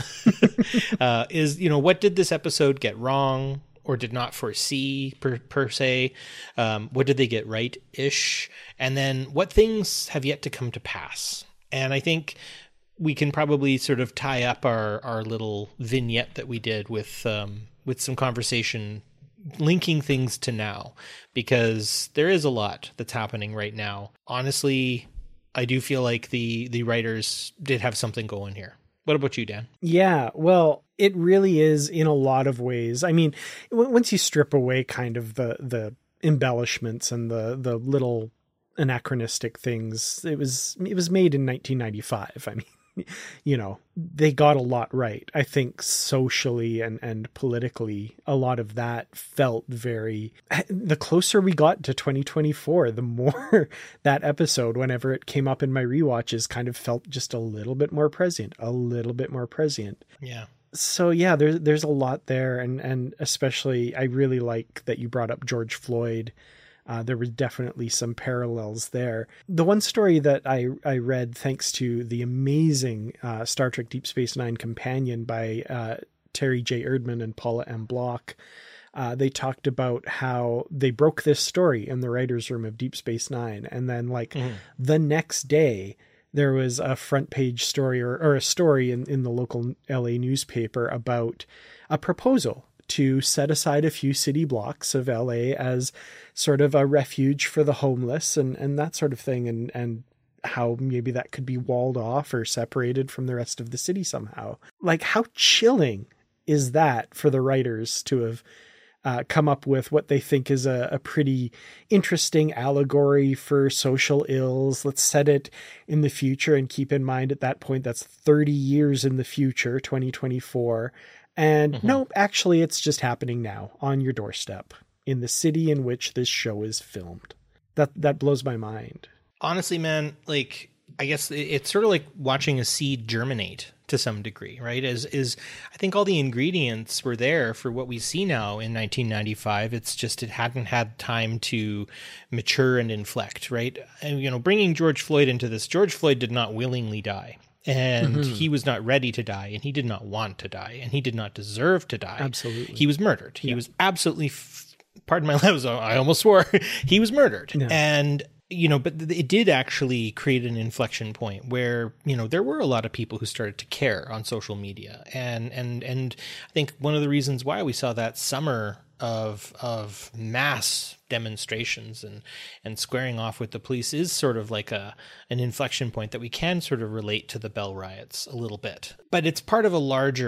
uh, is, you know, what did this episode get wrong or did not foresee per, per se? Um, what did they get right-ish? And then what things have yet to come to pass? And I think we can probably sort of tie up our, our little vignette that we did with um, with some conversation linking things to now, because there is a lot that's happening right now. Honestly, I do feel like the the writers did have something going here. What about you, Dan? Yeah, well, it really is in a lot of ways. I mean, w- once you strip away kind of the the embellishments and the the little anachronistic things, it was it was made in nineteen ninety-five. I mean, you know, they got a lot right. I think socially and, and politically, a lot of that felt very, the closer we got to twenty twenty-four, the more that episode, whenever it came up in my rewatches, kind of felt just a little bit more prescient, a little bit more prescient. Yeah. So yeah, there's, there's a lot there. And, and especially I really like that you brought up George Floyd. Uh, there were definitely some parallels there. The one story that I, I read, thanks to the amazing uh, Star Trek Deep Space Nine companion by uh, Terry J. Erdman and Paula M. Block, uh, they talked about how they broke this story in the writer's room of Deep Space Nine. And then like mm. the next day, there was a front page story or, or a story in, in the local L A newspaper about a proposal to set aside a few city blocks of L A as sort of a refuge for the homeless and, and that sort of thing. And, and how maybe that could be walled off or separated from the rest of the city somehow. Like, how chilling is that for the writers to have uh, come up with what they think is a, a pretty interesting allegory for social ills. Let's set it in the future and keep in mind at that point, that's thirty years in the future, twenty twenty-four. And mm-hmm. no, actually, it's just happening now on your doorstep in the city in which this show is filmed. That that blows my mind. Honestly, man, like, I guess it's sort of like watching a seed germinate to some degree, right? Is is I think all the ingredients were there for what we see now in nineteen ninety-five. It's just it hadn't had time to mature and inflect, right? And, you know, bringing George Floyd into this, George Floyd did not willingly die. And mm-hmm. he was not ready to die, and he did not want to die, and he did not deserve to die. Absolutely. He was murdered. He yeah. was absolutely, f- pardon my language, I almost swore, he was murdered. Yeah. And, you know, but it did actually create an inflection point where, you know, there were a lot of people who started to care on social media. And, and, and I think one of the reasons why we saw that summer of of mass demonstrations and and squaring off with the police is sort of like a an inflection point that we can sort of relate to the Bell Riots a little bit. But it's part of a larger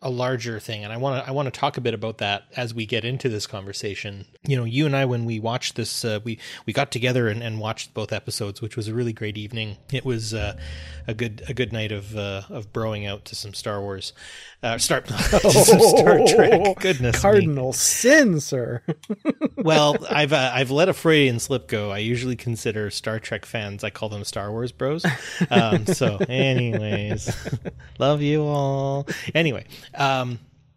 a larger thing, and I want to I want to talk a bit about that as we get into this conversation. You know, you and I, when we watched this, uh, we we got together and, and watched both episodes, which was a really great evening. It was uh, a good a good night of uh, of broing out to some Star Wars, uh, Star to some Star Trek. Goodness, cardinal me. sin, sir. Well, I've uh, I've let a Freudian slip go. I usually consider Star Trek fans, I call them Star Wars bros. Um, so, anyways, love you all. Anyway. Um,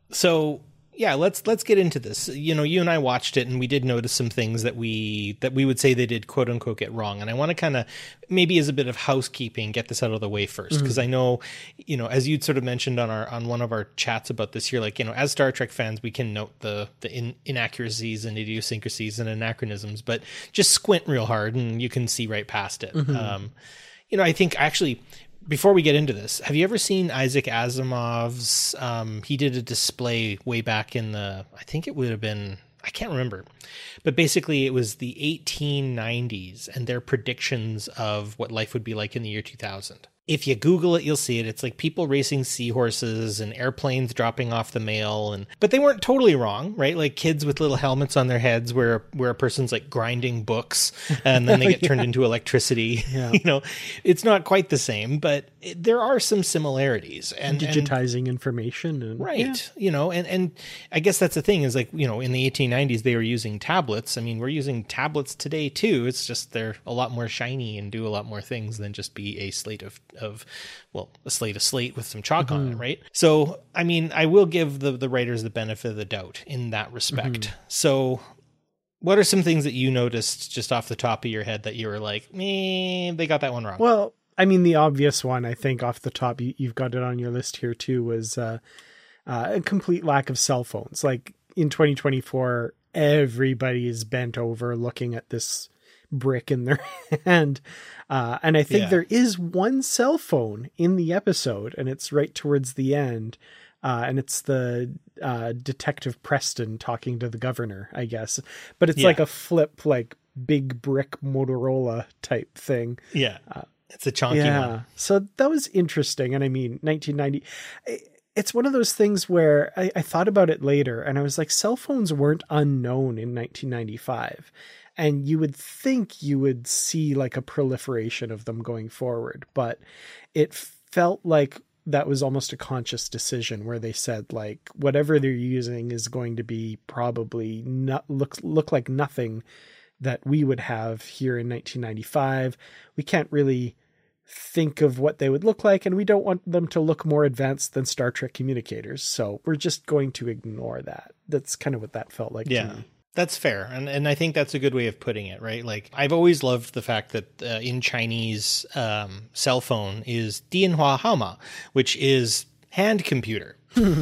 so yeah, let's, let's get into this. You know, you and I watched it and we did notice some things that we, that we would say they did quote unquote get wrong. And I want to kind of maybe as a bit of housekeeping, get this out of the way first. Mm-hmm. Cause I know, you know, as you'd sort of mentioned on our, on one of our chats about this here, like, you know, as Star Trek fans, we can note the, the in, inaccuracies and idiosyncrasies and anachronisms, but just squint real hard and you can see right past it. Mm-hmm. Um, you know, I think actually, before we get into this, have you ever seen Isaac Asimov's, um, he did a display way back in the, I think it would have been, I can't remember, but basically it was the eighteen nineties and their predictions of what life would be like in the year two thousand. If you Google it, you'll see it. It's like people racing seahorses and airplanes dropping off the mail. And but they weren't totally wrong, right? Like kids with little helmets on their heads where where a person's like grinding books and then they get yeah. turned into electricity. Yeah. You know, it's not quite the same, but it, there are some similarities. And digitizing and, information. And, right. Yeah. You know, and, and I guess that's the thing is like, you know, in the eighteen nineties, they were using tablets. I mean, we're using tablets today too. It's just they're a lot more shiny and do a lot more things than just be a slate of of well a slate of slate with some chalk mm-hmm. on it, right? So I mean I will give the the writers the benefit of the doubt in that respect. Mm-hmm. So what are some things that you noticed just off the top of your head that you were like, meh, they got that one wrong? Well, I mean the obvious one, I think off the top, you, you've got it on your list here too, was uh, uh, a complete lack of cell phones. Like in twenty twenty-four, everybody is bent over looking at this brick in their hand. Uh, and I think yeah. there is one cell phone in the episode, and it's right towards the end. Uh, and it's the uh, Detective Preston talking to the governor, I guess. But it's yeah. like a flip, like big brick Motorola type thing. Yeah. Uh, it's a chunky yeah. one. So that was interesting. And I mean, nineteen ninety, it's one of those things where I, I thought about it later and I was like, cell phones weren't unknown in nineteen ninety-five. And you would think you would see like a proliferation of them going forward, but it felt like that was almost a conscious decision where they said like, whatever they're using is going to be probably not look, look like nothing that we would have here in nineteen ninety-five. We can't really think of what they would look like, and we don't want them to look more advanced than Star Trek communicators. So we're just going to ignore that. That's kind of what that felt like yeah. to me. That's fair. And and I think that's a good way of putting it, right? Like I've always loved the fact that uh, in Chinese, um, cell phone is Dianhua Haoma, which is hand computer.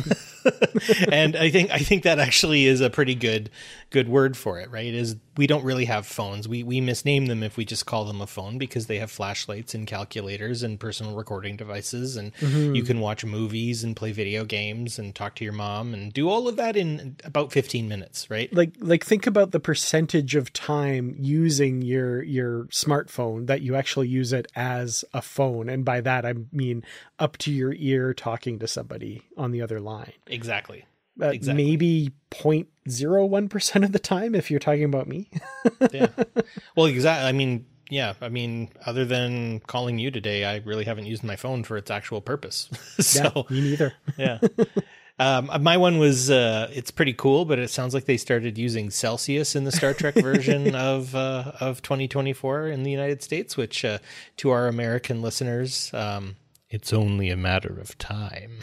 And I think I think that actually is a pretty good good word for it, right? Is we don't really have phones. We we misname them if we just call them a phone because they have flashlights and calculators and personal recording devices, and mm-hmm. you can watch movies and play video games and talk to your mom and do all of that in about fifteen minutes, right? Like like think about the percentage of time using your your smartphone that you actually use it as a phone, and by that I mean up to your ear talking to somebody on the other line. Exactly. Uh, exactly. Maybe zero point zero one percent of the time if you're talking about me. Yeah. Well, exactly. I mean, yeah. I mean, other than calling you today, I really haven't used my phone for its actual purpose. So, yeah, me neither. Yeah. Um, my one was, uh, it's pretty cool, but it sounds like they started using Celsius in the Star Trek version of, uh, of twenty twenty-four in the United States, which, uh, to our American listeners, um, it's only a matter of time.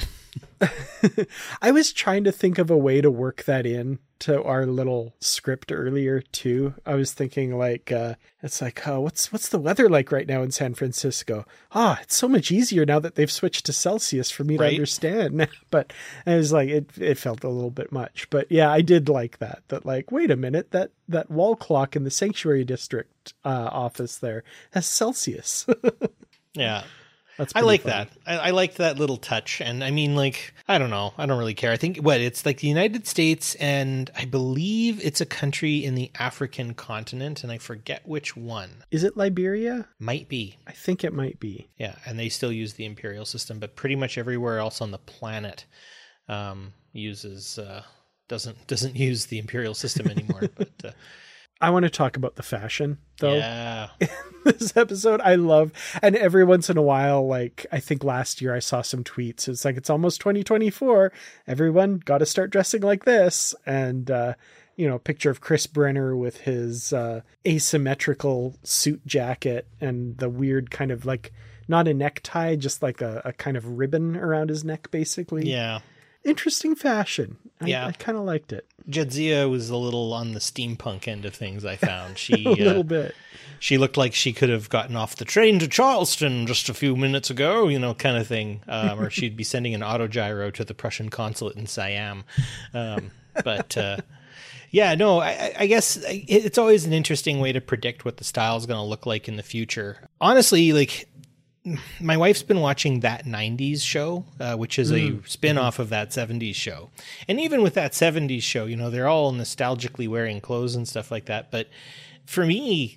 I was trying to think of a way to work that in to our little script earlier too. I was thinking like, uh, it's like, oh, what's, what's the weather like right now in San Francisco? Ah, oh, it's so much easier now that they've switched to Celsius for me right? to understand. But I was like, it, it felt a little bit much, but yeah, I did like that, that like, wait a minute, that, that wall clock in the Sanctuary District, uh, office there has Celsius. Yeah. That's I like funny. that. I, I liked that little touch. And I mean, like, I don't know. I don't really care. I think what it's like the United States, and I believe it's a country in the African continent, and I forget which one. Is it Liberia? Might be. I think it might be. Yeah. And they still use the imperial system, but pretty much everywhere else on the planet um, uses uh, doesn't doesn't use the imperial system anymore. But uh, I want to talk about the fashion, though. Yeah. In this episode, I love, and every once in a while, like, I think last year I saw some tweets. It's like, it's almost twenty twenty-four. Everyone got to start dressing like this. And, uh, you know, a picture of Chris Brenner with his uh, asymmetrical suit jacket and the weird kind of like, not a necktie, just like a, a kind of ribbon around his neck, basically. Yeah. Interesting fashion. I, Yeah. I kind of liked it. Jadzia was a little on the steampunk end of things, I found. She A little uh, bit. She looked like she could have gotten off the train to Charleston just a few minutes ago, you know, kind of thing. Um, or she'd be sending an autogyro to the Prussian consulate in Siam. Um, but, uh, yeah, no, I, I guess it's always an interesting way to predict what the style is going to look like in the future. Honestly, like, my wife's been watching That nineties Show, uh, which is Mm. a spin-off of That seventies Show. And even with That seventies Show, you know, they're all nostalgically wearing clothes and stuff like that. But for me,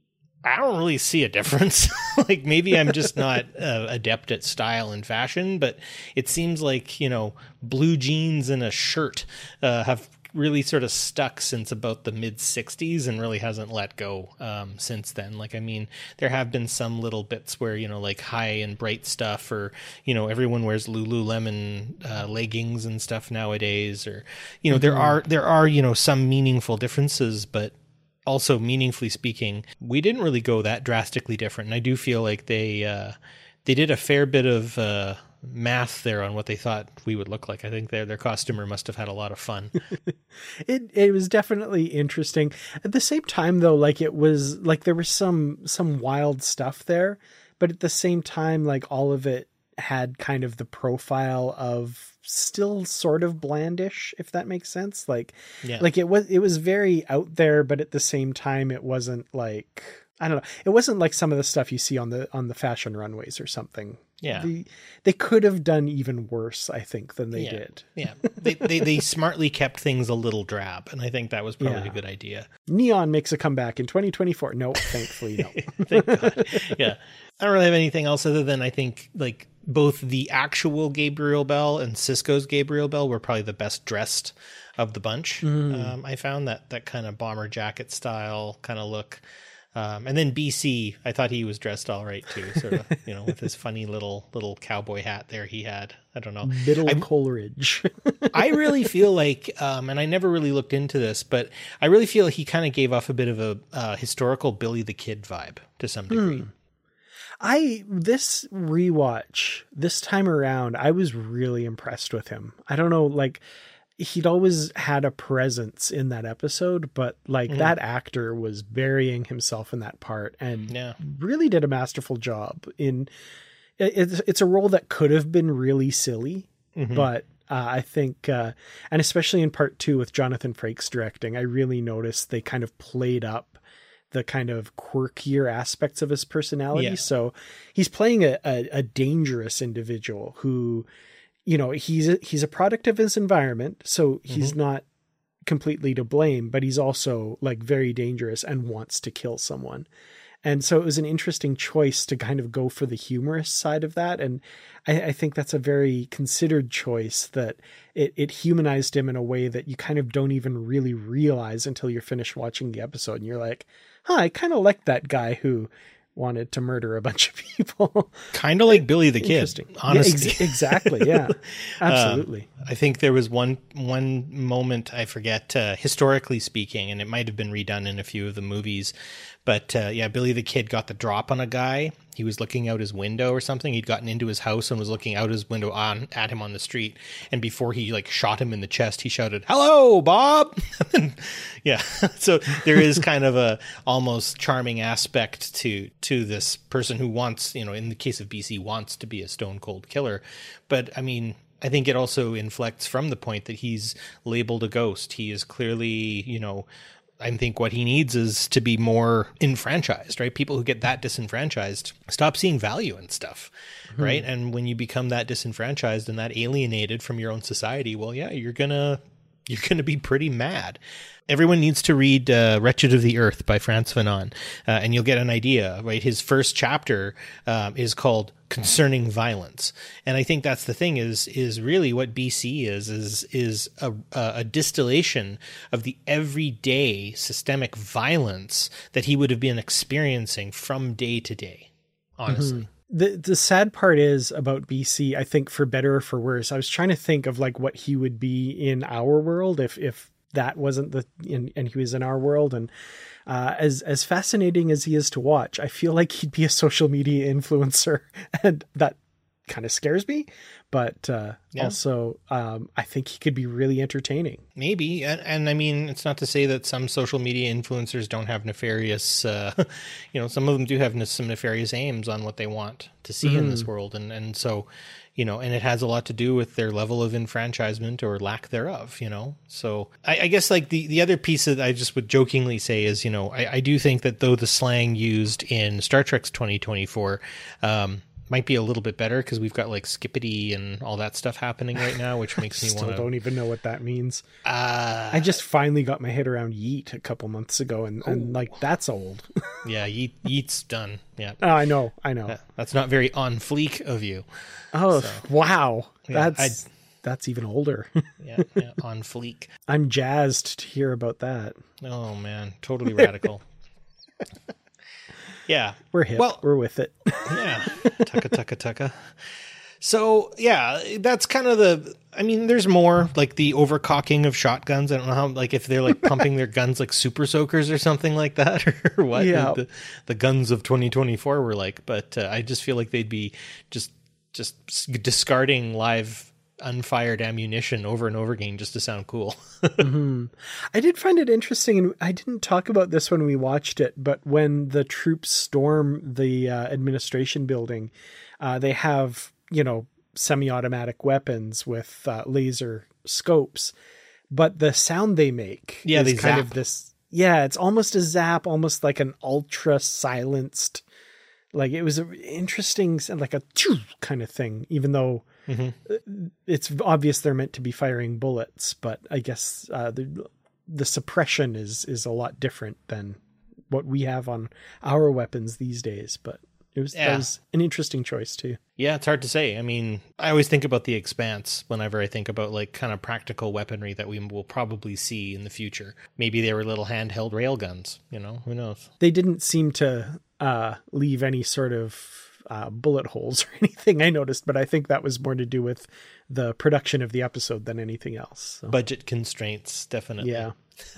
I don't really see a difference. Like, maybe I'm just not uh, adept at style and fashion, but it seems like, you know, blue jeans and a shirt uh, have really sort of stuck since about the mid sixties and really hasn't let go um, since then. Like, I mean, there have been some little bits where, you know, like high and bright stuff, or, you know, everyone wears Lululemon uh, leggings and stuff nowadays, or, you know, mm-hmm. there are, there are, you know, some meaningful differences, but also meaningfully speaking, we didn't really go that drastically different. And I do feel like they, uh, they did a fair bit of, uh, math there on what they thought we would look like. I think their their costumer must have had a lot of fun. it it was definitely interesting. At the same time, though, like, it was like there was some some wild stuff there, but at the same time, like, all of it had kind of the profile of still sort of blandish, if that makes sense. Like, yeah. like it was it was very out there, but at the same time, it wasn't like, I don't know. It wasn't like some of the stuff you see on the on the fashion runways or something. Yeah. The, they could have done even worse, I think, than they yeah. did. Yeah. They, they they smartly kept things a little drab, and I think that was probably Yeah. a good idea. Neon makes a comeback in twenty twenty-four. No, thankfully, no. Thank God. Yeah. I don't really have anything else other than I think, like, both the actual Gabriel Bell and Sisko's Gabriel Bell were probably the best dressed of the bunch. Mm. Um, I found that that kind of bomber jacket style kind of look. Um, and then B C, I thought he was dressed all right too, sort of, you know, with his funny little little cowboy hat there he had. I don't know. Middle I, Coleridge. I really feel like, um, and I never really looked into this, but I really feel he kind of gave off a bit of a uh, historical Billy the Kid vibe to some degree. Hmm. I, this rewatch, this time around, I was really impressed with him. I don't know, like, he'd always had a presence in that episode, but like Mhm. that actor was burying himself in that part and Yeah. really did a masterful job in it, it's, it's a role that could have been really silly, Mhm. but uh, I think, uh, and especially in part two with Jonathan Frakes directing, I really noticed they kind of played up the kind of quirkier aspects of his personality. Yeah. So he's playing a, a, a dangerous individual who, you know, he's a, he's a product of his environment, so he's Mm-hmm. not completely to blame, but he's also like very dangerous and wants to kill someone. And so it was an interesting choice to kind of go for the humorous side of that. And I, I think that's a very considered choice, that it, it humanized him in a way that you kind of don't even really realize until you're finished watching the episode. And you're like, huh, I kind of like that guy who wanted to murder a bunch of people. Kind of like Billy the Kid, Interesting. honestly. Yeah, ex- exactly. Yeah, absolutely. Um, I think there was one one moment, I forget, uh, historically speaking, and it might have been redone in a few of the movies, but uh, yeah, Billy the Kid got the drop on a guy. He was looking out his window or something. He'd gotten into his house and was looking out his window on at him on the street. And before he like shot him in the chest, he shouted, "Hello, Bob!" Yeah, so there is kind of a almost charming aspect to to this person who wants, you know, in the case of B C, wants to be a stone cold killer. But I mean, I think it also inflects from the point that he's labeled a ghost. He is clearly, you know, I think what he needs is to be more enfranchised, right? People who get that disenfranchised stop seeing value in stuff, mm-hmm. right? And when you become that disenfranchised and that alienated from your own society, well, yeah, you're gonna you're gonna be pretty mad. Everyone needs to read uh, Wretched of the Earth by Frantz Fanon, uh, and you'll get an idea, right? His first chapter um, is called concerning violence. And I think that's the thing is, is really what B C is, is, is a, a distillation of the everyday systemic violence that he would have been experiencing from day to day, honestly. Mm-hmm. The the sad part is about B C, I think, for better or for worse, I was trying to think of like what he would be in our world if if that wasn't the in, and he was in our world. And uh, as as fascinating as he is to watch, I feel like he'd be a social media influencer, and that kind of scares me. But uh, yeah. also, um, I think he could be really entertaining. Maybe. And, and I mean, it's not to say that some social media influencers don't have nefarious, uh, you know, some of them do have ne- some nefarious aims on what they want to see mm-hmm. in this world. And, and so, you know, and it has a lot to do with their level of enfranchisement or lack thereof, you know? So I, I guess like the, the other piece that I just would jokingly say is, you know, I, I do think that though the slang used in Star Trek's twenty twenty-four, um, might be a little bit better because we've got like skippity and all that stuff happening right now, which makes me want to... Still don't even know what that means. Uh, I just finally got my head around yeet a couple months ago, and, and like, that's old. Yeah, yeet, yeet's done. Yeah. Oh, I know, I know. That, that's not very on fleek of you. Oh, so, wow. Yeah, that's I'd, that's even older. yeah, yeah, on fleek. I'm jazzed to hear about that. Oh, man. Totally radical. Yeah. We're hip. Well, we're with it. Yeah. Tucka, tucka, tucka. So, yeah, that's kind of the, I mean, there's more like the overcocking of shotguns. I don't know how, like if they're like pumping their guns like super soakers or something like that or what yeah. the, the guns of twenty twenty-four were like. But uh, I just feel like they'd be just, just discarding live unfired ammunition over and over again just to sound cool. mm-hmm. I did find it interesting, and I didn't talk about this when we watched it, but when the troops storm the uh, administration building, uh, they have, you know, semi-automatic weapons with uh, laser scopes, but the sound they make yeah, is they kind zap. of this, yeah, it's almost a zap, almost like an ultra silenced, like it was an interesting, like a kind of thing, even though mm-hmm. it's obvious they're meant to be firing bullets, but I guess uh, the the suppression is is a lot different than what we have on our weapons these days. But it was, yeah. that was an interesting choice too. Yeah, it's hard to say. I mean, I always think about The Expanse whenever I think about like kind of practical weaponry that we will probably see in the future. Maybe they were little handheld railguns, you know, who knows? They didn't seem to uh, leave any sort of uh, bullet holes or anything, I noticed, but I think that was more to do with the production of the episode than anything else. So. Budget constraints, definitely. Yeah.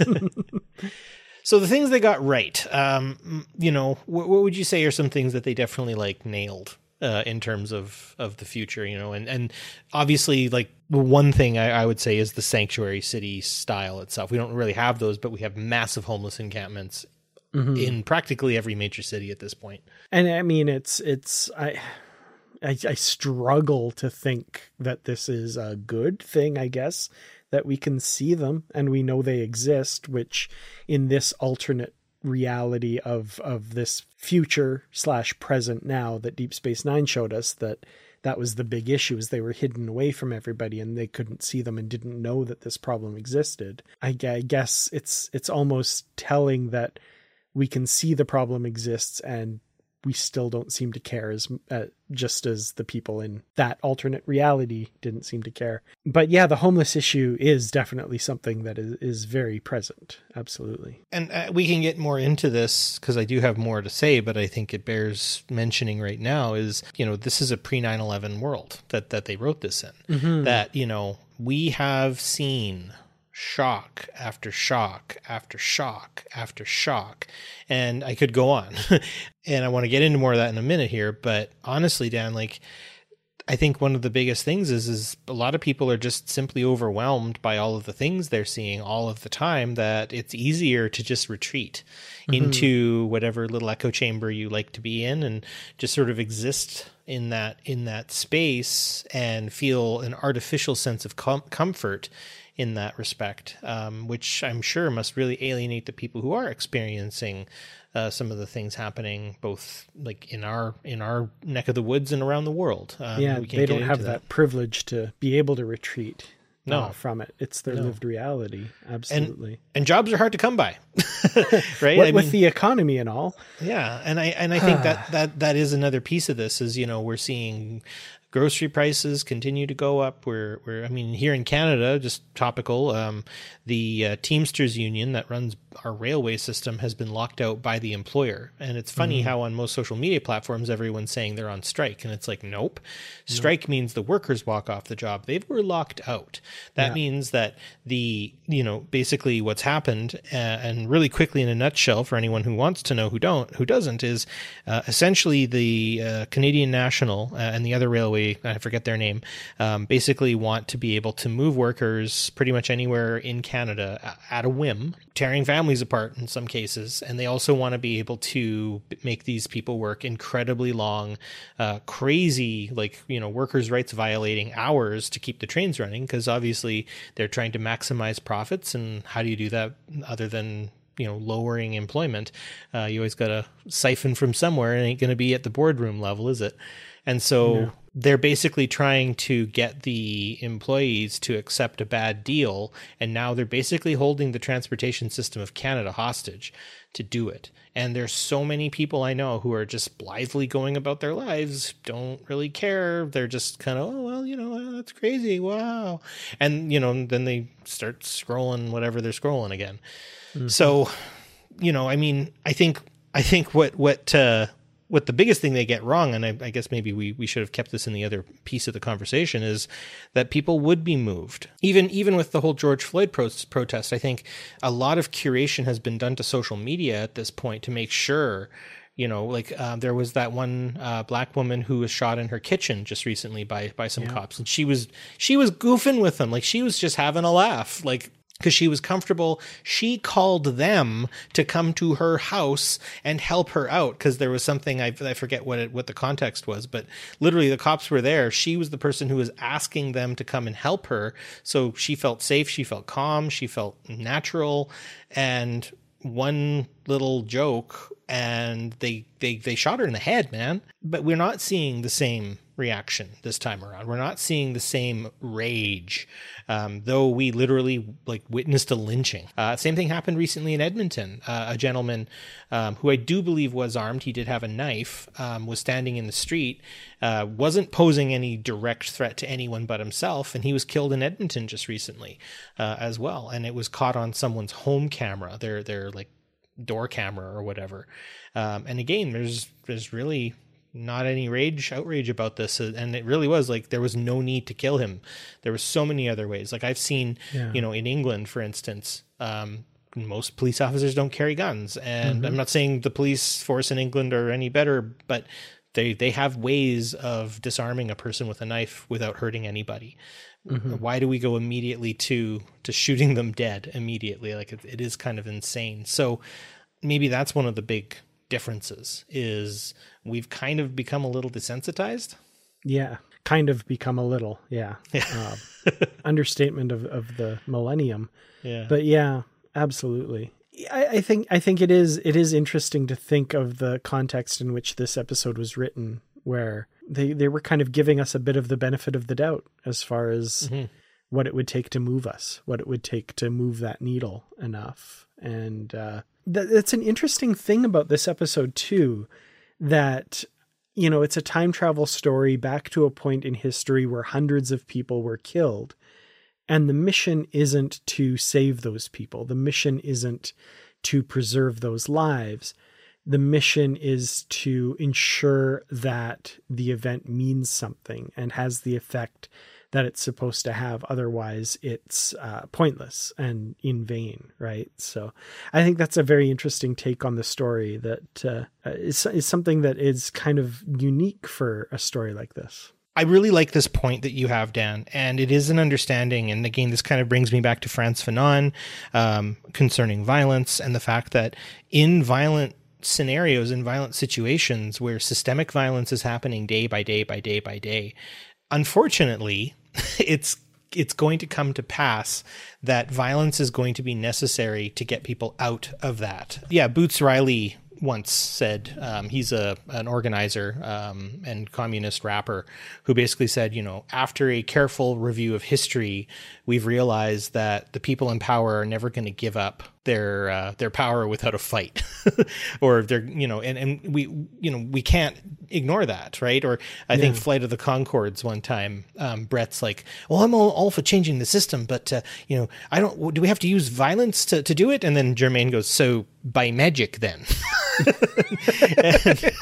So the things they got right, um, you know, what, what would you say are some things that they definitely like nailed uh, in terms of, of the future, you know, and, and obviously like one thing I, I would say is the sanctuary city style itself. We don't really have those, but we have massive homeless encampments mm-hmm. in practically every major city at this point. And I mean, it's, it's, I, I, I struggle to think that this is a good thing, I guess, that we can see them and we know they exist, which in this alternate reality of, of this future slash present now that Deep Space Nine showed us, that that was the big issue, is they were hidden away from everybody and they couldn't see them and didn't know that this problem existed. I, I guess it's, it's almost telling that we can see the problem exists and we still don't seem to care as uh, just as the people in that alternate reality didn't seem to care. But yeah, the homeless issue is definitely something that is, is very present. Absolutely. And uh, we can get more into this because I do have more to say, but I think it bears mentioning right now is, you know, this is a pre nine eleven world that, that they wrote this in, mm-hmm. that, you know, we have seen shock after shock after shock after shock. And I could go on. And I want to get into more of that in a minute here. But honestly, Dan, like, I think one of the biggest things is, is a lot of people are just simply overwhelmed by all of the things they're seeing all of the time, that it's easier to just retreat mm-hmm. into whatever little echo chamber you like to be in and just sort of exist in that, in that space and feel an artificial sense of com- comfort in that respect, um, which I'm sure must really alienate the people who are experiencing uh, some of the things happening, both like in our in our neck of the woods and around the world. Um, yeah, they don't have that, that privilege to be able to retreat. No. uh, from it. It's their No. lived reality. Absolutely. And, and jobs are hard to come by, right? What I with mean, the economy and all. yeah. And I, and I think that, that, that is another piece of this is, you know, we're seeing grocery prices continue to go up. We're, we're, I mean, here in Canada, just topical, um, the uh, Teamsters union that runs our railway system has been locked out by the employer. And it's funny mm-hmm. how on most social media platforms, everyone's saying they're on strike. And it's like, nope. Strike nope. means the workers walk off the job. They were locked out. That yeah. means that the, you know, basically what's happened, uh, and really quickly in a nutshell for anyone who wants to know who don't, who doesn't, is uh, essentially the uh, Canadian National uh, and the other railway, I forget their name, um, basically want to be able to move workers pretty much anywhere in Canada at a whim, tearing families apart in some cases. And they also want to be able to make these people work incredibly long, uh, crazy, like, you know, workers' rights violating hours to keep the trains running, because obviously they're trying to maximize profits. And how do you do that other than, you know, lowering employment? Uh, you always got to siphon from somewhere. It ain't going to be at the boardroom level, is it? And so no. they're basically trying to get the employees to accept a bad deal. And now they're basically holding the transportation system of Canada hostage to do it. And there's so many people I know who are just blithely going about their lives, don't really care. They're just kind of, oh, well, you know, that's crazy. Wow. And, you know, then they start scrolling whatever they're scrolling again. Mm-hmm. So, you know, I mean, I think, I think what, what, uh, what the biggest thing they get wrong, and I, I guess maybe we, we should have kept this in the other piece of the conversation, is that people would be moved. Even even with the whole George Floyd pro- protest, I think a lot of curation has been done to social media at this point to make sure, you know, like uh, there was that one uh, black woman who was shot in her kitchen just recently by by some yeah. cops, and she was she was goofing with them, like she was just having a laugh, like, because she was comfortable. She called them to come to her house and help her out because there was something, I, I forget what it, what the context was, but literally the cops were there. She was the person who was asking them to come and help her. So she felt safe. She felt calm. She felt natural. And one little joke and they, they, they shot her in the head, man. But we're not seeing the same reaction this time around. We're not seeing the same rage, um, though we literally like witnessed a lynching. Uh, same thing happened recently in Edmonton. Uh, a gentleman um, who I do believe was armed, he did have a knife, um, was standing in the street, uh, wasn't posing any direct threat to anyone but himself, and he was killed in Edmonton just recently uh, as well. And it was caught on someone's home camera, their their like door camera or whatever. Um, and again, there's there's really not any rage, outrage about this. And it really was like, there was no need to kill him. There were so many other ways. Like I've seen, yeah. you know, in England, for instance, um, most police officers don't carry guns. And mm-hmm. I'm not saying the police force in England are any better, but they, they have ways of disarming a person with a knife without hurting anybody. Mm-hmm. Why do we go immediately to, to shooting them dead immediately? Like it, it is kind of insane. So maybe that's one of the big differences, is we've kind of become a little desensitized. Yeah, kind of become a little. Yeah. yeah. uh, understatement of, of the millennium. Yeah. But yeah, absolutely. I, I think I think it is it is interesting to think of the context in which this episode was written, where they, they were kind of giving us a bit of the benefit of the doubt as far as mm-hmm. what it would take to move us, what it would take to move that needle enough. And uh, th- that's an interesting thing about this episode too, that, you know, it's a time travel story back to a point in history where hundreds of people were killed. And the mission isn't to save those people. The mission isn't to preserve those lives. The mission is to ensure that the event means something and has the effect that it's supposed to have. Otherwise, it's uh, pointless and in vain, right? So I think that's a very interesting take on the story that uh, is, is something that is kind of unique for a story like this. I really like this point that you have, Dan, and it is an understanding. And again, this kind of brings me back to Frantz Fanon um, concerning violence and the fact that in violent scenarios, in violent situations where systemic violence is happening day by day by day by day, unfortunately, it's it's going to come to pass that violence is going to be necessary to get people out of that. Yeah, Boots Riley once said, um, he's a an organizer um, and communist rapper who basically said, you know, after a careful review of history, we've realized that the people in power are never going to give up their uh, their power without a fight, or they're, you know, and, and we, you know, we can't ignore that, right? Or I yeah. think Flight of the Conchords one time, um, Brett's like, well, I'm all, all for changing the system, but uh, you know, I don't. Do we have to use violence to, to do it? And then Jermaine goes, so by magic then. and,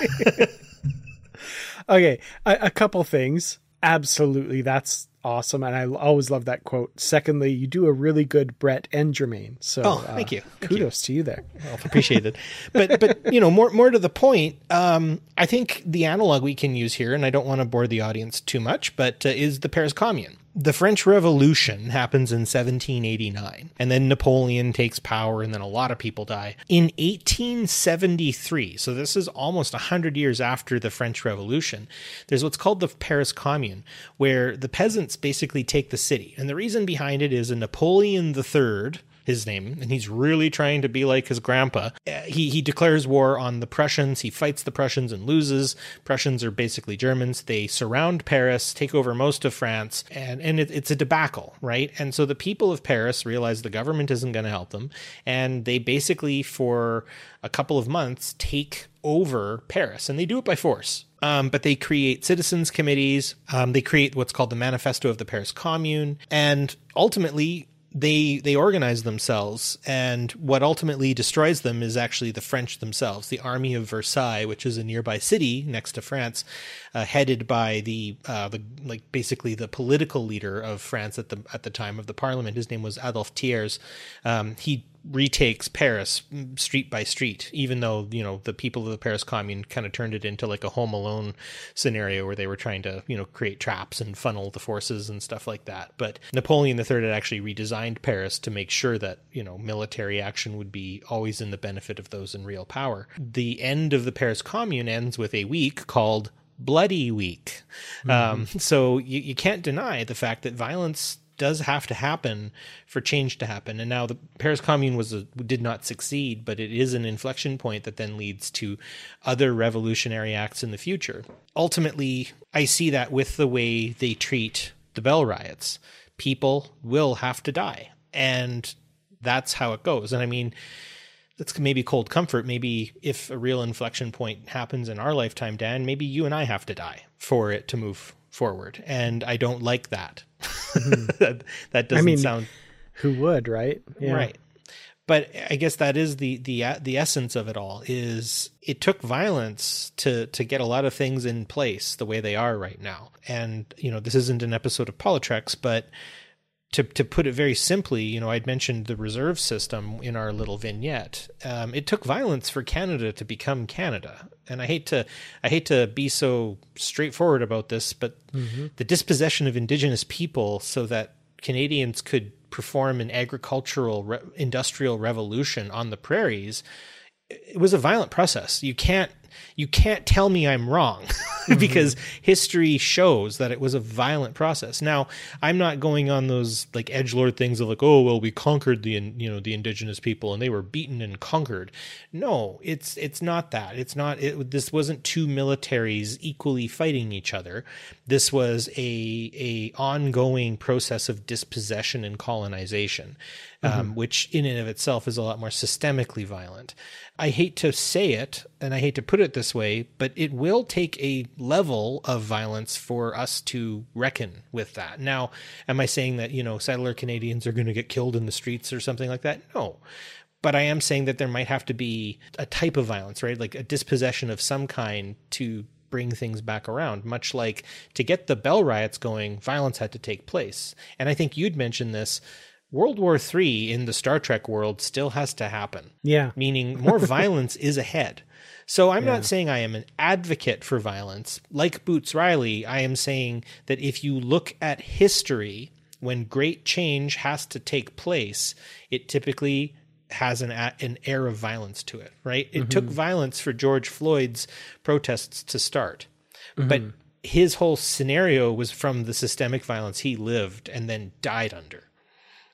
okay, a, a couple things. Absolutely, that's awesome, and I always love that quote. Secondly, you do a really good Brett and Jermaine. So, oh, thank uh, you. Thank kudos you. to you there. Well, appreciate it. But but you know, more more to the point, um, I think the analog we can use here, and I don't want to bore the audience too much, but uh, is the Paris Commune. The French Revolution happens in seventeen eighty-nine, and then Napoleon takes power, and then a lot of people die. In eighteen seventy-three, so this is almost one hundred years after the French Revolution, there's what's called the Paris Commune, where the peasants basically take the city. And the reason behind it is a Napoleon the Third, his name, and he's really trying to be like his grandpa. Uh, he he declares war on the Prussians. He fights the Prussians and loses. Prussians are basically Germans. They surround Paris, take over most of France, and, and it, it's a debacle, right? And so the people of Paris realize the government isn't going to help them, and they basically, for a couple of months, take over Paris, and they do it by force. Um, but they create citizens' committees. Um, they create what's called the Manifesto of the Paris Commune, and ultimately, They they organize themselves, and what ultimately destroys them is actually the French themselves, the Army of Versailles, which is a nearby city next to France, uh, headed by the uh, the like basically the political leader of France at the at the time of the Parliament. His name was Adolphe Thiers. Um, he retakes Paris street by street, even though, you know, the people of the Paris Commune kind of turned it into like a Home Alone scenario where they were trying to, you know, create traps and funnel the forces and stuff like that. But Napoleon the Third had actually redesigned Paris to make sure that, you know, military action would be always in the benefit of those in real power. The end of the Paris Commune ends with a week called Bloody Week. Mm-hmm. Um, so you, you can't deny the fact that violence does have to happen for change to happen. And now the Paris Commune was a, did not succeed, but it is an inflection point that then leads to other revolutionary acts in the future. Ultimately, I see that with the way they treat the Bell riots. People will have to die, and that's how it goes. And I mean, that's maybe cold comfort. Maybe if a real inflection point happens in our lifetime, Dan, maybe you and I have to die for it to move forward. And I don't like that. Mm-hmm. that, that doesn't I mean, sound... Who would, right? Yeah. Right. But I guess that is the, the, the essence of it all, is it took violence to, to get a lot of things in place the way they are right now. And, you know, this isn't an episode of Politics, but to, to put it very simply, you know, I'd mentioned the reserve system in our little vignette. Um, it took violence for Canada to become Canada. And I hate to, I hate to be so straightforward about this, but mm-hmm. the dispossession of Indigenous people so that Canadians could perform an agricultural re- industrial revolution on the prairies, it was a violent process. You can't, you can't tell me I'm wrong because mm-hmm. history shows that it was a violent process. Now, I'm not going on those like edgelord things of like, oh, well, we conquered the, you know, the Indigenous people and they were beaten and conquered. No, it's, it's not that. It's not, it, this wasn't two militaries equally fighting each other. This was a, a ongoing process of dispossession and colonization, mm-hmm. um, which in and of itself is a lot more systemically violent. I hate to say it, and I hate to put it this way, but it will take a level of violence for us to reckon with that. Now, am I saying that, you know, settler Canadians are going to get killed in the streets or something like that? No. But I am saying that there might have to be a type of violence, right? Like a dispossession of some kind to bring things back around, much like to get the Bell riots going, violence had to take place. And I think you'd mentioned this. World War Three in the Star Trek world still has to happen. Yeah. Meaning more violence is ahead. So I'm yeah. not saying I am an advocate for violence. Like Boots Riley, I am saying that if you look at history, when great change has to take place, it typically has an an air of violence to it, right? It mm-hmm. took violence for George Floyd's protests to start. Mm-hmm. But his whole scenario was from the systemic violence he lived and then died under.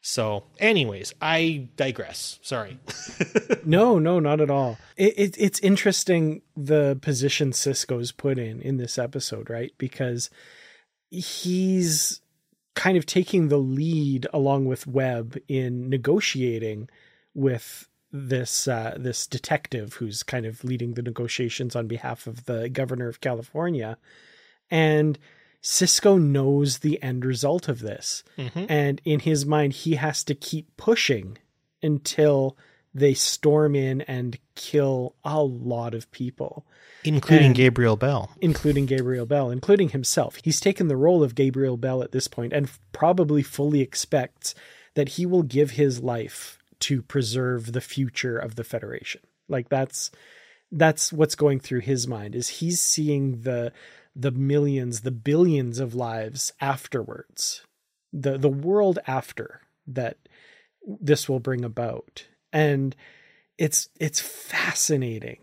So anyways, I digress. Sorry. No, no, not at all. It, it, it's interesting the position Sisko's put in in this episode, right? Because he's kind of taking the lead along with Webb in negotiating with this uh, this detective who's kind of leading the negotiations on behalf of the governor of California. And Sisko knows the end result of this. Mm-hmm. And in his mind, he has to keep pushing until they storm in and kill a lot of people. Including and, Gabriel Bell. Including Gabriel Bell, including himself. He's taken the role of Gabriel Bell at this point and probably fully expects that he will give his life to preserve the future of the Federation. Like that's, that's what's going through his mind, is he's seeing the, the millions, the billions of lives afterwards, the, the world after that this will bring about. And it's, it's fascinating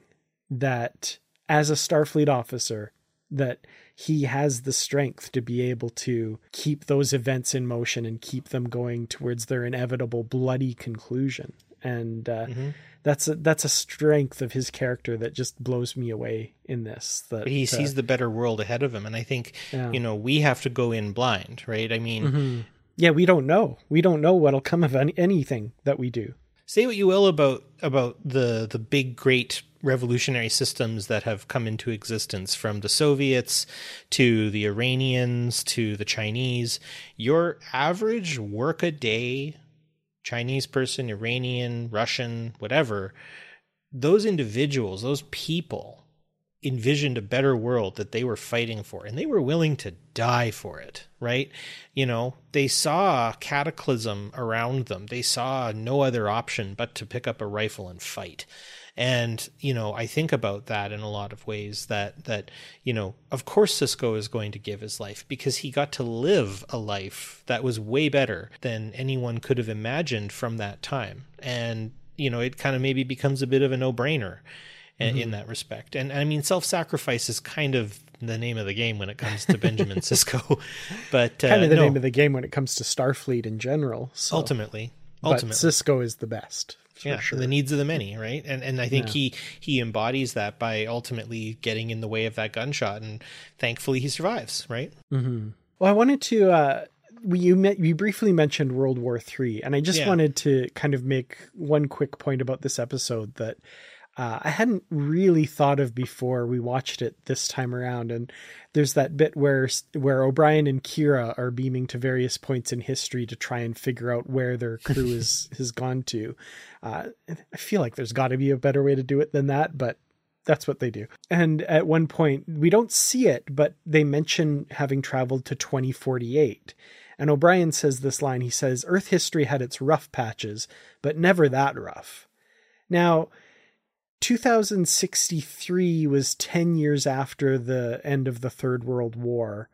that as a Starfleet officer, that he has the strength to be able to keep those events in motion and keep them going towards their inevitable bloody conclusion. And uh, mm-hmm. that's a, that's a strength of his character that just blows me away in this. That he uh, sees the better world ahead of him. And I think, yeah. you know, we have to go in blind, right? I mean, mm-hmm. yeah, we don't know. We don't know what'll come of any, anything that we do. Say what you will about, about the, the big, great revolutionary systems that have come into existence, from the Soviets to the Iranians to the Chinese. Your average work-a-day Chinese person, Iranian, Russian, whatever, those individuals, those people envisioned a better world that they were fighting for, and they were willing to die for it, right? You know, they saw cataclysm around them. They saw no other option but to pick up a rifle and fight. And, you know, I think about that in a lot of ways, that, that, you know, of course Sisko is going to give his life because he got to live a life that was way better than anyone could have imagined from that time. And, you know, it kind of maybe becomes a bit of a no-brainer mm-hmm. in that respect. And I mean, self-sacrifice is kind of the name of the game when it comes to Benjamin Sisko, but uh, kind of the no. name of the game when it comes to Starfleet in general. So. Ultimately, ultimately, but Sisko is the best. Yeah, sure. The needs of the many, right? And and I think yeah. he he embodies that by ultimately getting in the way of that gunshot, and thankfully he survives, right? Mm-hmm. Well, I wanted to. Uh, we you met, you briefly mentioned World War Three, and I just yeah. wanted to kind of make one quick point about this episode that uh, I hadn't really thought of before we watched it this time around. And there's that bit where where O'Brien and Kira are beaming to various points in history to try and figure out where their crew is has gone to. Uh, I feel like there's got to be a better way to do it than that, but that's what they do. And at one point, we don't see it, but they mention having traveled to twenty forty-eight. And O'Brien says this line, he says, "Earth history had its rough patches, but never that rough." Now, two thousand sixty-three was ten years after the end of the Third World War.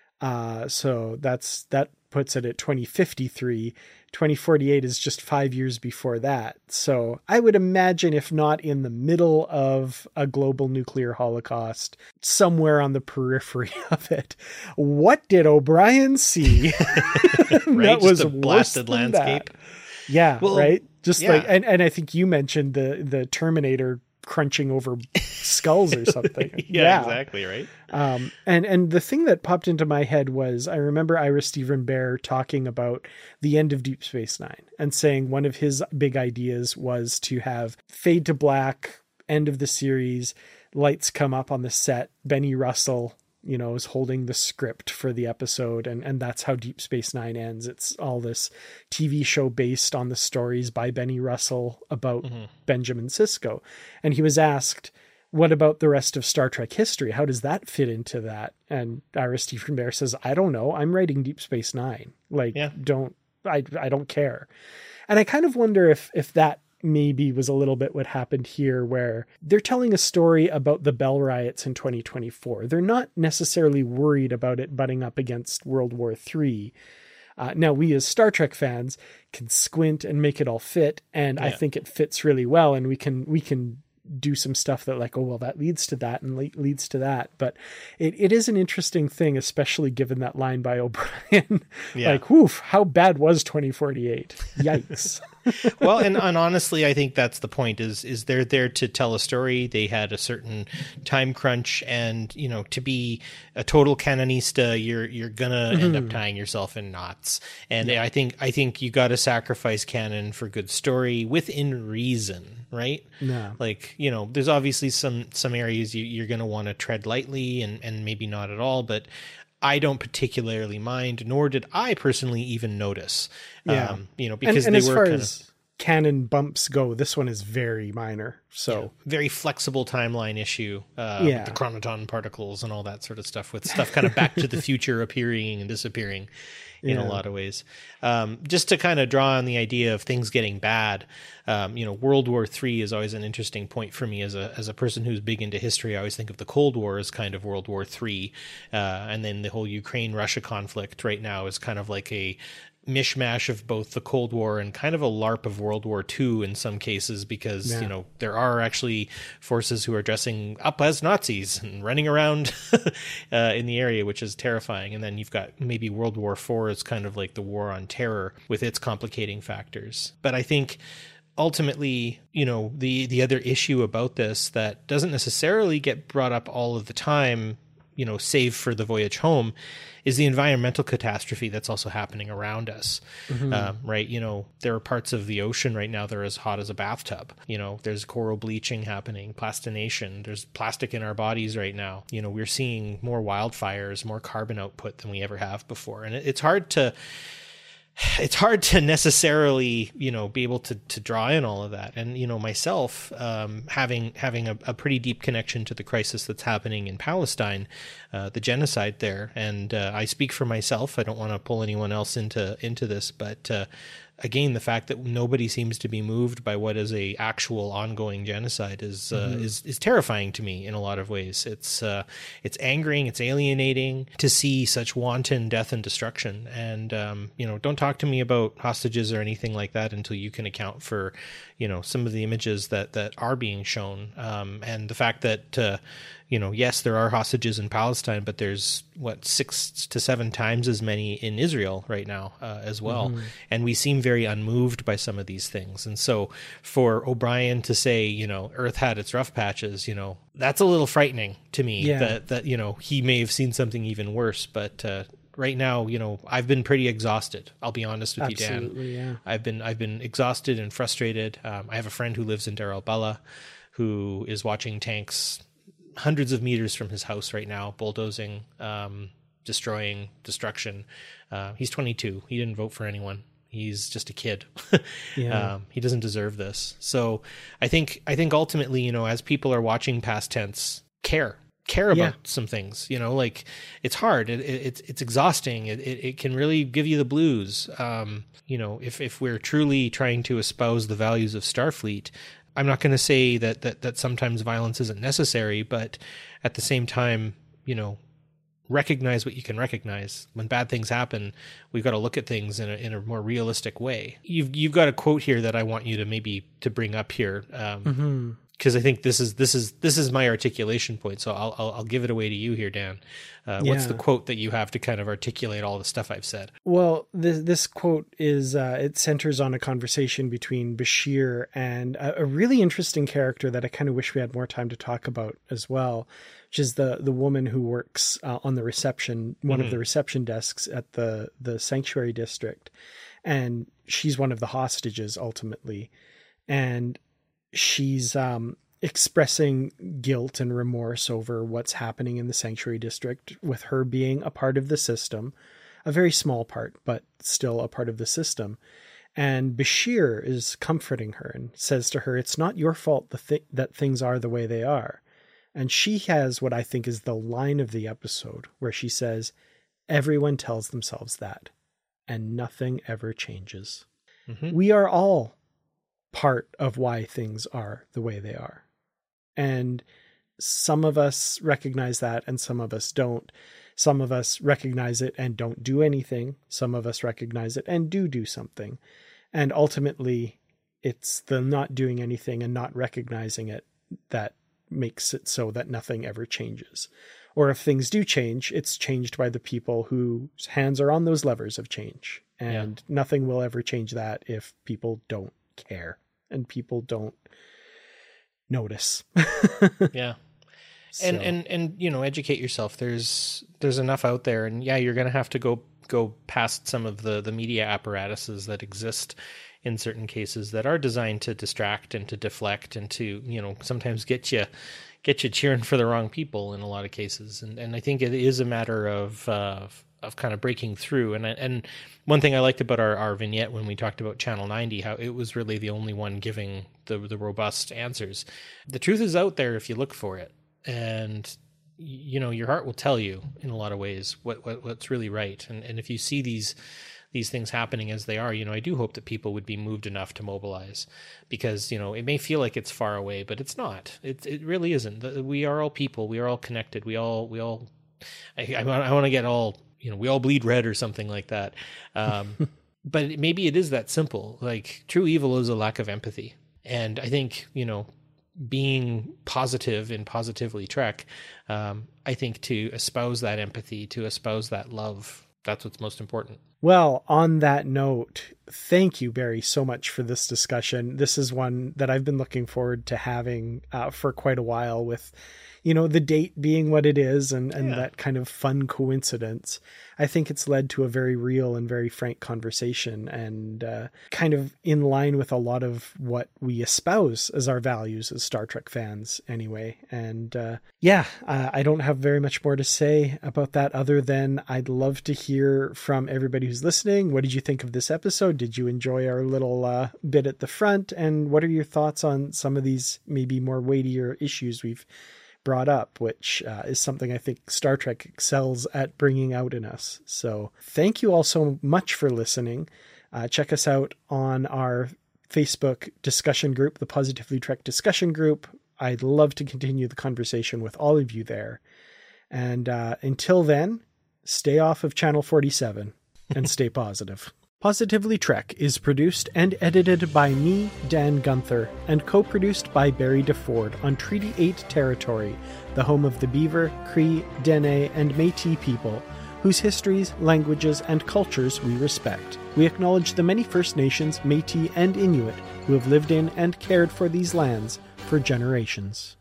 Uh, so that's, that puts it at twenty fifty-three. twenty forty-eight is just five years before that. So I would imagine, if not in the middle of a global nuclear holocaust, somewhere on the periphery of it. What did O'Brien see? Right, that was a blasted landscape. That. Yeah, well, right. Just yeah. like, and, and I think you mentioned the the Terminator crunching over skulls or something. yeah, yeah, exactly, right. Um, and and the thing that popped into my head was, I remember Ira Steven Behr talking about the end of Deep Space Nine and saying one of his big ideas was to have fade to black, end of the series, lights come up on the set, Benny Russell, you know, is holding the script for the episode, and, and that's how Deep Space Nine ends. It's all this T V show based on the stories by Benny Russell about mm-hmm. Benjamin Sisko. And he was asked, what about the rest of Star Trek history? How does that fit into that? And Ira Steven Behr says, I don't know. I'm writing Deep Space Nine. Like, yeah. don't, I, I don't care. And I kind of wonder if, if that maybe was a little bit what happened here, where they're telling a story about the Bell riots in twenty twenty-four. They're not necessarily worried about it butting up against World War Three. Uh, now, we as Star Trek fans can squint and make it all fit, and yeah. I think it fits really well, and we can we can do some stuff that like, oh, well, that leads to that and le- leads to that. But it, it is an interesting thing, especially given that line by O'Brien. Yeah. Like, woof, how bad was twenty forty-eight? Yikes. Well, and, and honestly, I think that's the point is, is they're there to tell a story. They had a certain time crunch, and, you know, to be a total canonista, you're, you're gonna mm-hmm. end up tying yourself in knots. And yeah. I think, I think you got to sacrifice canon for good story within reason, right? Yeah. Like, you know, there's obviously some, some areas you, you're going to want to tread lightly and, and maybe not at all, but I don't particularly mind, nor did I personally even notice. Yeah. Um, you know, because and, and they as were far kind as of canon bumps go, this one is very minor. So yeah, very flexible timeline issue. Uh, yeah. with the chronoton particles and all that sort of stuff, with stuff kind of back to the future appearing and disappearing in yeah. a lot of ways. Um, just to kind of draw on the idea of things getting bad. Um, you know, World War Three is always an interesting point for me as a as a person who's big into history. I always think of the Cold War as kind of World War Three, uh, and then the whole Ukraine-Russia conflict right now is kind of like a mishmash of both the Cold War and kind of a LARP of World War Two in some cases, because yeah. you know, there are actually forces who are dressing up as Nazis and running around uh, in the area, which is terrifying. And then you've got maybe World War Four is kind of like the war on terror with its complicating factors. But I think ultimately, you know, the the other issue about this that doesn't necessarily get brought up all of the time, you know, save for the voyage home, is the environmental catastrophe that's also happening around us. Mm-hmm. Um, right. You know, there are parts of the ocean right now that are as hot as a bathtub. You know, there's coral bleaching happening, plastination, there's plastic in our bodies right now. You know, we're seeing more wildfires, more carbon output than we ever have before. And it, it's hard to, it's hard to necessarily, you know, be able to, to draw in all of that. And, you know, myself, um, having, having a, a pretty deep connection to the crisis that's happening in Palestine, uh, the genocide there. And, uh, I speak for myself. I don't want to pull anyone else into, into this, but, uh, again, the fact that nobody seems to be moved by what is a actual ongoing genocide is uh, mm-hmm. is is terrifying to me in a lot of ways. It's uh, it's angering, it's alienating to see such wanton death and destruction. And um, you know, don't talk to me about hostages or anything like that until you can account for, you know, some of the images that that are being shown, um, and the fact that uh, you know, yes, there are hostages in Palestine, but there's what six to seven times as many in Israel right now uh, as well. Mm-hmm. And we seem very unmoved by some of these things. And so for O'Brien to say, you know, Earth had its rough patches, you know, that's a little frightening to me. Yeah. That that you know, he may have seen something even worse, but. Uh, Right now, you know, I've been pretty exhausted. I'll be honest with Absolutely, you, Dan. Yeah. I've been I've been exhausted and frustrated. Um, I have a friend who lives in Deir el-Balah, who is watching tanks hundreds of meters from his house right now, bulldozing, um, destroying, destruction. Uh, he's twenty-two. He didn't vote for anyone. He's just a kid. yeah. um, he doesn't deserve this. So I think I think ultimately, you know, as people are watching past tense, care. care about yeah. some things, you know, like it's hard. It, it, it's, it's exhausting. It, it, it can really give you the blues. Um, you know, if, if we're truly trying to espouse the values of Starfleet, I'm not going to say that, that, that sometimes violence isn't necessary, but at the same time, you know, recognize what you can recognize. When bad things happen, we've got to look at things in a, in a more realistic way. You've, you've got a quote here that I want you to maybe to bring up here. Um, mm-hmm. Because I think this is this is this is my articulation point, so I'll I'll, I'll give it away to you here, Dan. Uh, yeah. What's the quote that you have to kind of articulate all the stuff I've said? Well, this this quote is uh, it centers on a conversation between Bashir and a, a really interesting character that I kind of wish we had more time to talk about as well, which is the the woman who works uh, on the reception, one mm-hmm. of the reception desks at the the sanctuary district, and she's one of the hostages ultimately, and she's um, expressing guilt and remorse over what's happening in the sanctuary district with her being a part of the system, a very small part, but still a part of the system. And Bashir is comforting her and says to her, it's not your fault the th- that things are the way they are. And she has what I think is the line of the episode where she says, everyone tells themselves that, and nothing ever changes. Mm-hmm. We are all part of why things are the way they are. And some of us recognize that and some of us don't. Some of us recognize it and don't do anything. Some of us recognize it and do do something. And ultimately, it's the not doing anything and not recognizing it that makes it so that nothing ever changes. Or if things do change, it's changed by the people whose hands are on those levers of change. And yeah. nothing will ever change that if people don't care and people don't notice. yeah. And, so. and, and, you know, educate yourself. There's, there's enough out there, and yeah, you're going to have to go, go past some of the, the media apparatuses that exist in certain cases that are designed to distract and to deflect and to, you know, sometimes get you, get you cheering for the wrong people in a lot of cases. And, and I think it is a matter of, uh, of kind of breaking through. And, and one thing I liked about our, our vignette when we talked about Channel ninety, how it was really the only one giving the, the robust answers. The truth is out there if you look for it. And, you know, your heart will tell you in a lot of ways what, what what's really right. And, and if you see these, these things happening as they are, you know, I do hope that people would be moved enough to mobilize, because, you know, it may feel like it's far away, but it's not. It it really isn't. We are all people. We are all connected. We all, we all, I, I, I want to get all, you know, we all bleed red or something like that. Um, but maybe it is that simple. Like, true evil is a lack of empathy. And I think, you know, being positive in Positively Trek, um, I think to espouse that empathy, to espouse that love, that's what's most important. Well, on that note, thank you, Barry, so much for this discussion. This is one that I've been looking forward to having uh, for quite a while, with, you know, the date being what it is, and, and yeah. that kind of fun coincidence. I think it's led to a very real and very frank conversation, and uh, kind of in line with a lot of what we espouse as our values as Star Trek fans anyway. And uh, yeah, uh, I don't have very much more to say about that other than I'd love to hear from everybody who's listening. What did you think of this episode? Did you enjoy our little uh, bit at the front? And what are your thoughts on some of these maybe more weightier issues we've brought up, which uh, is something I think Star Trek excels at bringing out in us. So thank you all so much for listening. Uh, check us out on our Facebook discussion group, the Positively Trek discussion group. I'd love to continue the conversation with all of you there. And uh, until then, stay off of Channel forty-seven and stay positive. Positively Trek is produced and edited by me, Dan Gunther, and co-produced by Barry DeFord on Treaty eight territory, the home of the Beaver, Cree, Dene, and Métis people, whose histories, languages, and cultures we respect. We acknowledge the many First Nations, Métis, and Inuit who have lived in and cared for these lands for generations.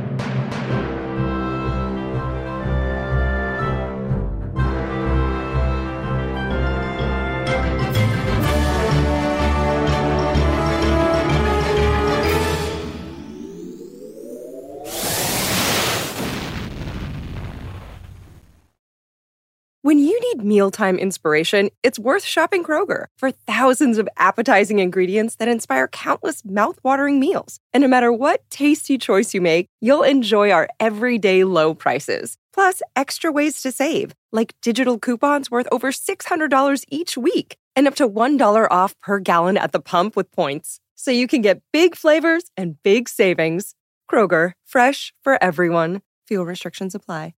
When you need mealtime inspiration, it's worth shopping Kroger. For thousands of appetizing ingredients that inspire countless mouth-watering meals. And no matter what tasty choice you make, you'll enjoy our everyday low prices. Plus, extra ways to save, like digital coupons worth over six hundred dollars each week, and up to one dollar off per gallon at the pump with points. So you can get big flavors and big savings. Kroger, fresh for everyone. Fuel restrictions apply.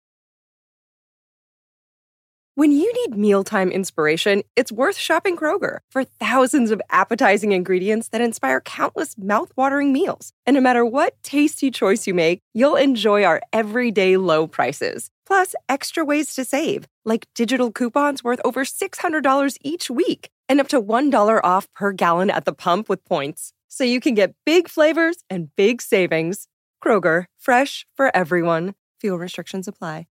When you need mealtime inspiration, it's worth shopping Kroger. For thousands of appetizing ingredients that inspire countless mouth-watering meals. And no matter what tasty choice you make, you'll enjoy our everyday low prices. Plus, extra ways to save, like digital coupons worth over six hundred dollars each week, and up to one dollar off per gallon at the pump with points. So you can get big flavors and big savings. Kroger, fresh for everyone. Fuel restrictions apply.